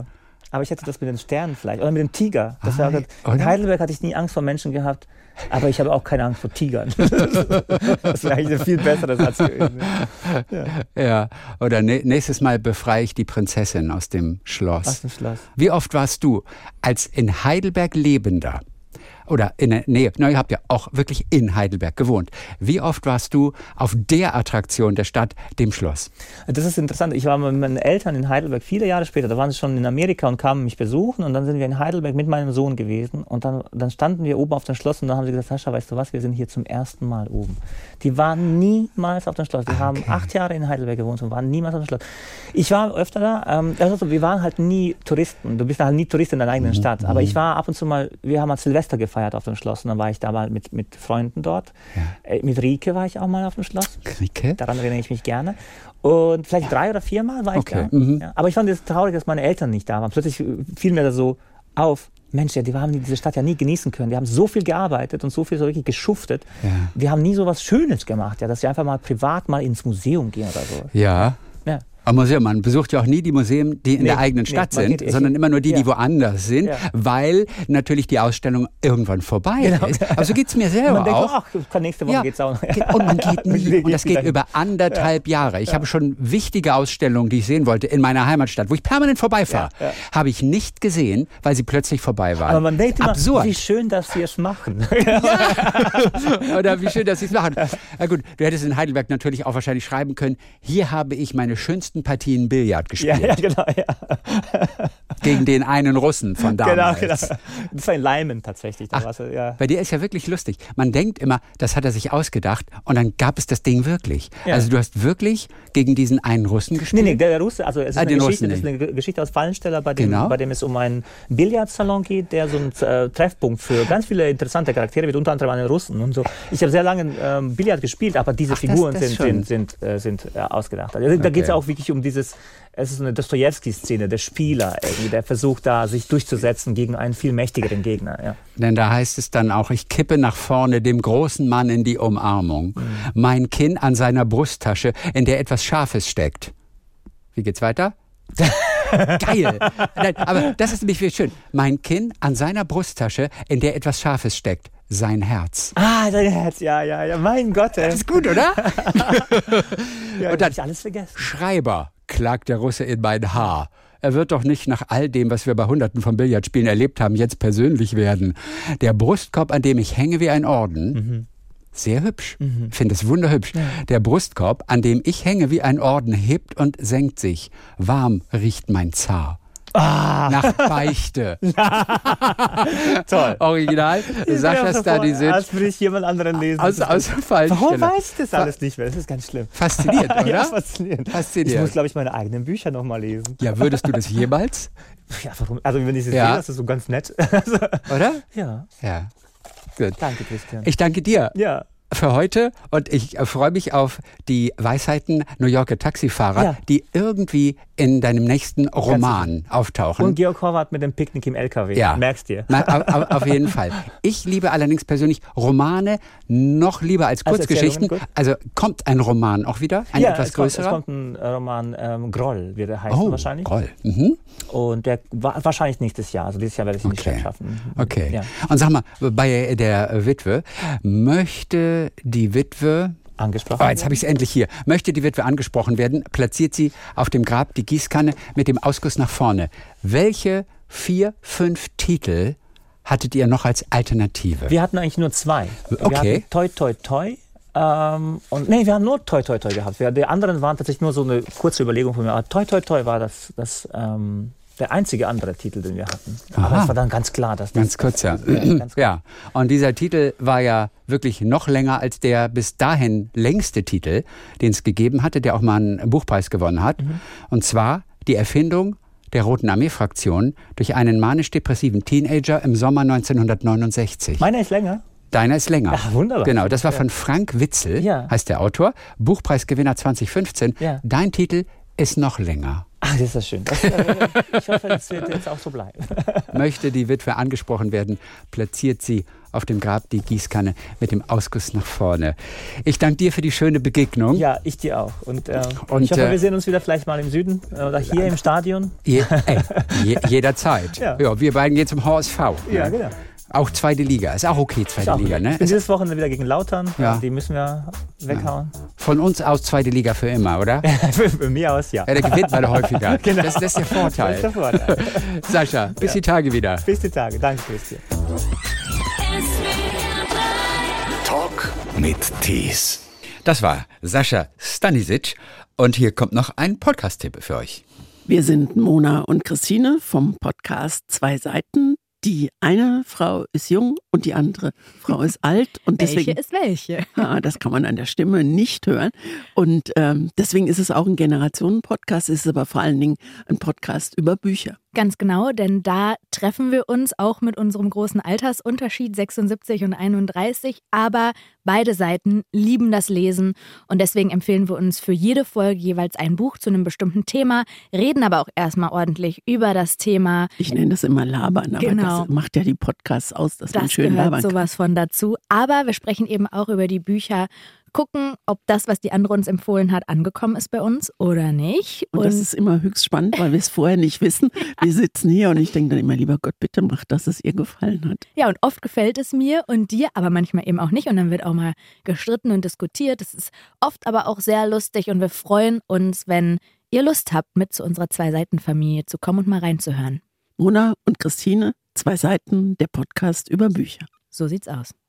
Aber ich hätte das mit den Sternen vielleicht. Oder mit dem Tiger. In Heidelberg hatte ich nie Angst vor Menschen gehabt. Aber ich habe auch keine Angst vor Tigern. Das wäre eigentlich ein viel besserer Satz gewesen. Ja. Oder nächstes Mal befreie ich die Prinzessin aus dem Schloss. Aus dem Schloss. Wie oft warst du als in Heidelberg Lebender oder in der Nähe, ihr habt ja auch wirklich in Heidelberg gewohnt. Wie oft warst du auf der Attraktion der Stadt, dem Schloss? Das ist interessant. Ich war mit meinen Eltern in Heidelberg viele Jahre später. Da waren sie schon in Amerika und kamen mich besuchen. Und dann sind wir in Heidelberg mit meinem Sohn gewesen. Und dann standen wir oben auf dem Schloss und dann haben sie gesagt, Sascha, weißt du was, wir sind hier zum ersten Mal oben. Die waren niemals auf dem Schloss. Die haben 8 Jahre in Heidelberg gewohnt und waren niemals auf dem Schloss. Ich war öfter da. Wir waren halt nie Touristen. Du bist halt nie Tourist in deiner eigenen Stadt. Aber ich war ab und zu mal, wir haben halt Silvester gefeiert auf dem Schloss und dann war ich da mal mit Freunden dort. Ja. Mit Rike war ich auch mal auf dem Schloss. Rike? Daran erinnere ich mich gerne. Und vielleicht 3 oder 4 Mal war ich da. Ja. Aber ich fand es traurig, dass meine Eltern nicht da waren. Plötzlich fiel mir da so auf, Mensch, die haben diese Stadt ja nie genießen können. Die haben so viel gearbeitet und so viel so richtig geschuftet. Ja. Die haben nie so was Schönes gemacht, dass sie einfach mal privat mal ins Museum gehen oder so. Ja. Am Museum, man besucht ja auch nie die Museen, die in der eigenen Stadt sind, sondern immer nur die woanders sind, weil natürlich die Ausstellung irgendwann vorbei ist. Aber so geht es mir selber auch. Nächste Woche geht's auch noch. Und man geht nie. Und das geht über 1,5 Jahre. Ich habe schon wichtige Ausstellungen, die ich sehen wollte, in meiner Heimatstadt, wo ich permanent vorbeifahre, habe ich nicht gesehen, weil sie plötzlich vorbei waren. Aber man denkt immer, absurd. Wie schön, dass sie es machen. Oder wie schön, dass sie es machen. Na gut, du hättest in Heidelberg natürlich auch wahrscheinlich schreiben können, hier habe ich meine schönsten Partien Billard gespielt. Ja, genau. Gegen den einen Russen von damals. Genau. Das war in Leimen tatsächlich. Bei dir ist ja wirklich lustig. Man denkt immer, das hat er sich ausgedacht und dann gab es das Ding wirklich. Ja. Also du hast wirklich gegen diesen einen Russen gespielt? Nee, der Russe, also es ist eine Geschichte aus Fallensteller, bei dem es um einen Billardsalon geht, der so ein Treffpunkt für ganz viele interessante Charaktere wird, unter anderem einen Russen und so. Ich habe sehr lange Billard gespielt, aber diese Figuren sind ausgedacht. Also, da geht es auch wirklich um es ist eine Dostojewski-Szene, der Spieler, der versucht da, sich durchzusetzen gegen einen viel mächtigeren Gegner. Ja. Denn da heißt es dann auch, ich kippe nach vorne dem großen Mann in die Umarmung. Mein Kinn an seiner Brusttasche, in der etwas Scharfes steckt. Wie geht's weiter? Geil! Nein, aber das ist nämlich viel schön. Mein Kinn an seiner Brusttasche, in der etwas Scharfes steckt. Sein Herz. Sein Herz, ja, mein Gott. Das ist gut, oder? Und dann ich alles vergessen. Schreiber, klagt der Russe in mein Haar. Er wird doch nicht nach all dem, was wir bei Hunderten von Billardspielen erlebt haben, jetzt persönlich werden. Der Brustkorb, an dem ich hänge wie ein Orden. Sehr hübsch. Ich finde es wunderhübsch. Ja. Der Brustkorb, an dem ich hänge wie ein Orden, hebt und senkt sich. Warm riecht mein Zar. Nach Beichte. Toll. Original. Sascha Stanišić. Als würde ich jemand anderen lesen. Aus Fallensteller. Warum weiß ich das alles nicht mehr? Das ist ganz schlimm. Faszinierend, oder? Ja, faszinierend. Ich muss, glaube ich, meine eigenen Bücher nochmal lesen. Ja, würdest du das jemals? Ja, warum? Also, wenn ich es sehe, das ist so ganz nett. Oder? Ja. Gut. Danke, Christian. Ich danke dir. Ja. Für heute und ich freue mich auf die Weisheiten New Yorker Taxifahrer, die irgendwie in deinem nächsten Roman auftauchen. Und Georg Horvath mit dem Picknick im LKW, merkst dir. Auf jeden Fall. Ich liebe allerdings persönlich Romane noch lieber als Kurzgeschichten. Also kommt ein Roman auch wieder, ein etwas größerer? Es kommt ein Roman, Groll wird er heißen wahrscheinlich. Groll. Und der wahrscheinlich nächstes Jahr, also dieses Jahr werde ich es nicht schaffen. Okay. Ja. Und sag mal, bei der Witwe, möchte die Witwe angesprochen jetzt habe ich es endlich hier. Möchte die Witwe angesprochen werden, platziert sie auf dem Grab die Gießkanne mit dem Ausguss nach vorne. Welche 4, 5 Titel hattet ihr noch als Alternative? Wir hatten eigentlich nur 2. Okay. Wir hatten Toi Toi Toi. Wir haben nur Toi Toi Toi gehabt. Die anderen waren tatsächlich nur so eine kurze Überlegung von mir. Aber Toi Toi Toi war der einzige andere Titel, den wir hatten. Aber es war dann ganz klar, dass das... Ganz kurz, ja. Ja. Und dieser Titel war ja wirklich noch länger als der bis dahin längste Titel, den es gegeben hatte, der auch mal einen Buchpreis gewonnen hat. Und zwar die Erfindung der Roten Armee-Fraktion durch einen manisch-depressiven Teenager im Sommer 1969. Meiner ist länger? Deiner ist länger. Ach, wunderbar. Genau, das war von Frank Witzel, heißt der Autor, Buchpreisgewinner 2015. Ja. Dein Titel ist noch länger. Ach, das ist das schön. Ich hoffe, das wird jetzt auch so bleiben. Möchte die Witwe angesprochen werden, platziert sie auf dem Grab die Gießkanne mit dem Ausguss nach vorne. Ich danke dir für die schöne Begegnung. Ja, ich dir auch. Und ich hoffe, wir sehen uns wieder vielleicht mal im Süden oder hier im Stadion. Jederzeit. Ja, wir beiden gehen zum HSV. Ja, genau. Auch zweite Liga. Ist auch okay, zweite Liga, ne? Ich bin dieses Wochenende wieder gegen Lautern. Ja. Die müssen wir weghauen. Von uns aus zweite Liga für immer, oder? Für mir aus, ja. Ja, da gewinnt man häufiger. Genau. Das ist der Vorteil. Das ist der Vorteil. Sascha, bis die Tage wieder. Bis die Tage. Danke, Christian. Talk mit Tees. Das war Sascha Stanisic und hier kommt noch ein Podcast-Tipp für euch. Wir sind Mona und Christine vom Podcast 2 Seiten. Die eine Frau ist jung und die andere Frau ist alt. Und deswegen, welche ist welche? Das kann man an der Stimme nicht hören. Und deswegen ist es auch ein Generationen-Podcast, es ist aber vor allen Dingen ein Podcast über Bücher. Ganz genau, denn da treffen wir uns auch mit unserem großen Altersunterschied 76 und 31, aber beide Seiten lieben das Lesen und deswegen empfehlen wir uns für jede Folge jeweils ein Buch zu einem bestimmten Thema, reden aber auch erstmal ordentlich über das Thema. Ich nenne das immer Labern, aber das macht ja die Podcasts aus, dass man schön labern kann. Das gehört sowas von dazu, aber wir sprechen eben auch über die Bücher, gucken, ob das, was die andere uns empfohlen hat, angekommen ist bei uns oder nicht. Und das ist immer höchst spannend, weil wir es vorher nicht wissen. Wir sitzen hier und ich denke dann immer, lieber Gott, bitte mach, dass es ihr gefallen hat. Ja, und oft gefällt es mir und dir, aber manchmal eben auch nicht. Und dann wird auch mal gestritten und diskutiert. Das ist oft aber auch sehr lustig und wir freuen uns, wenn ihr Lust habt, mit zu unserer 2-Seiten-Familie zu kommen und mal reinzuhören. Mona und Christine, 2 Seiten, der Podcast über Bücher. So sieht's aus.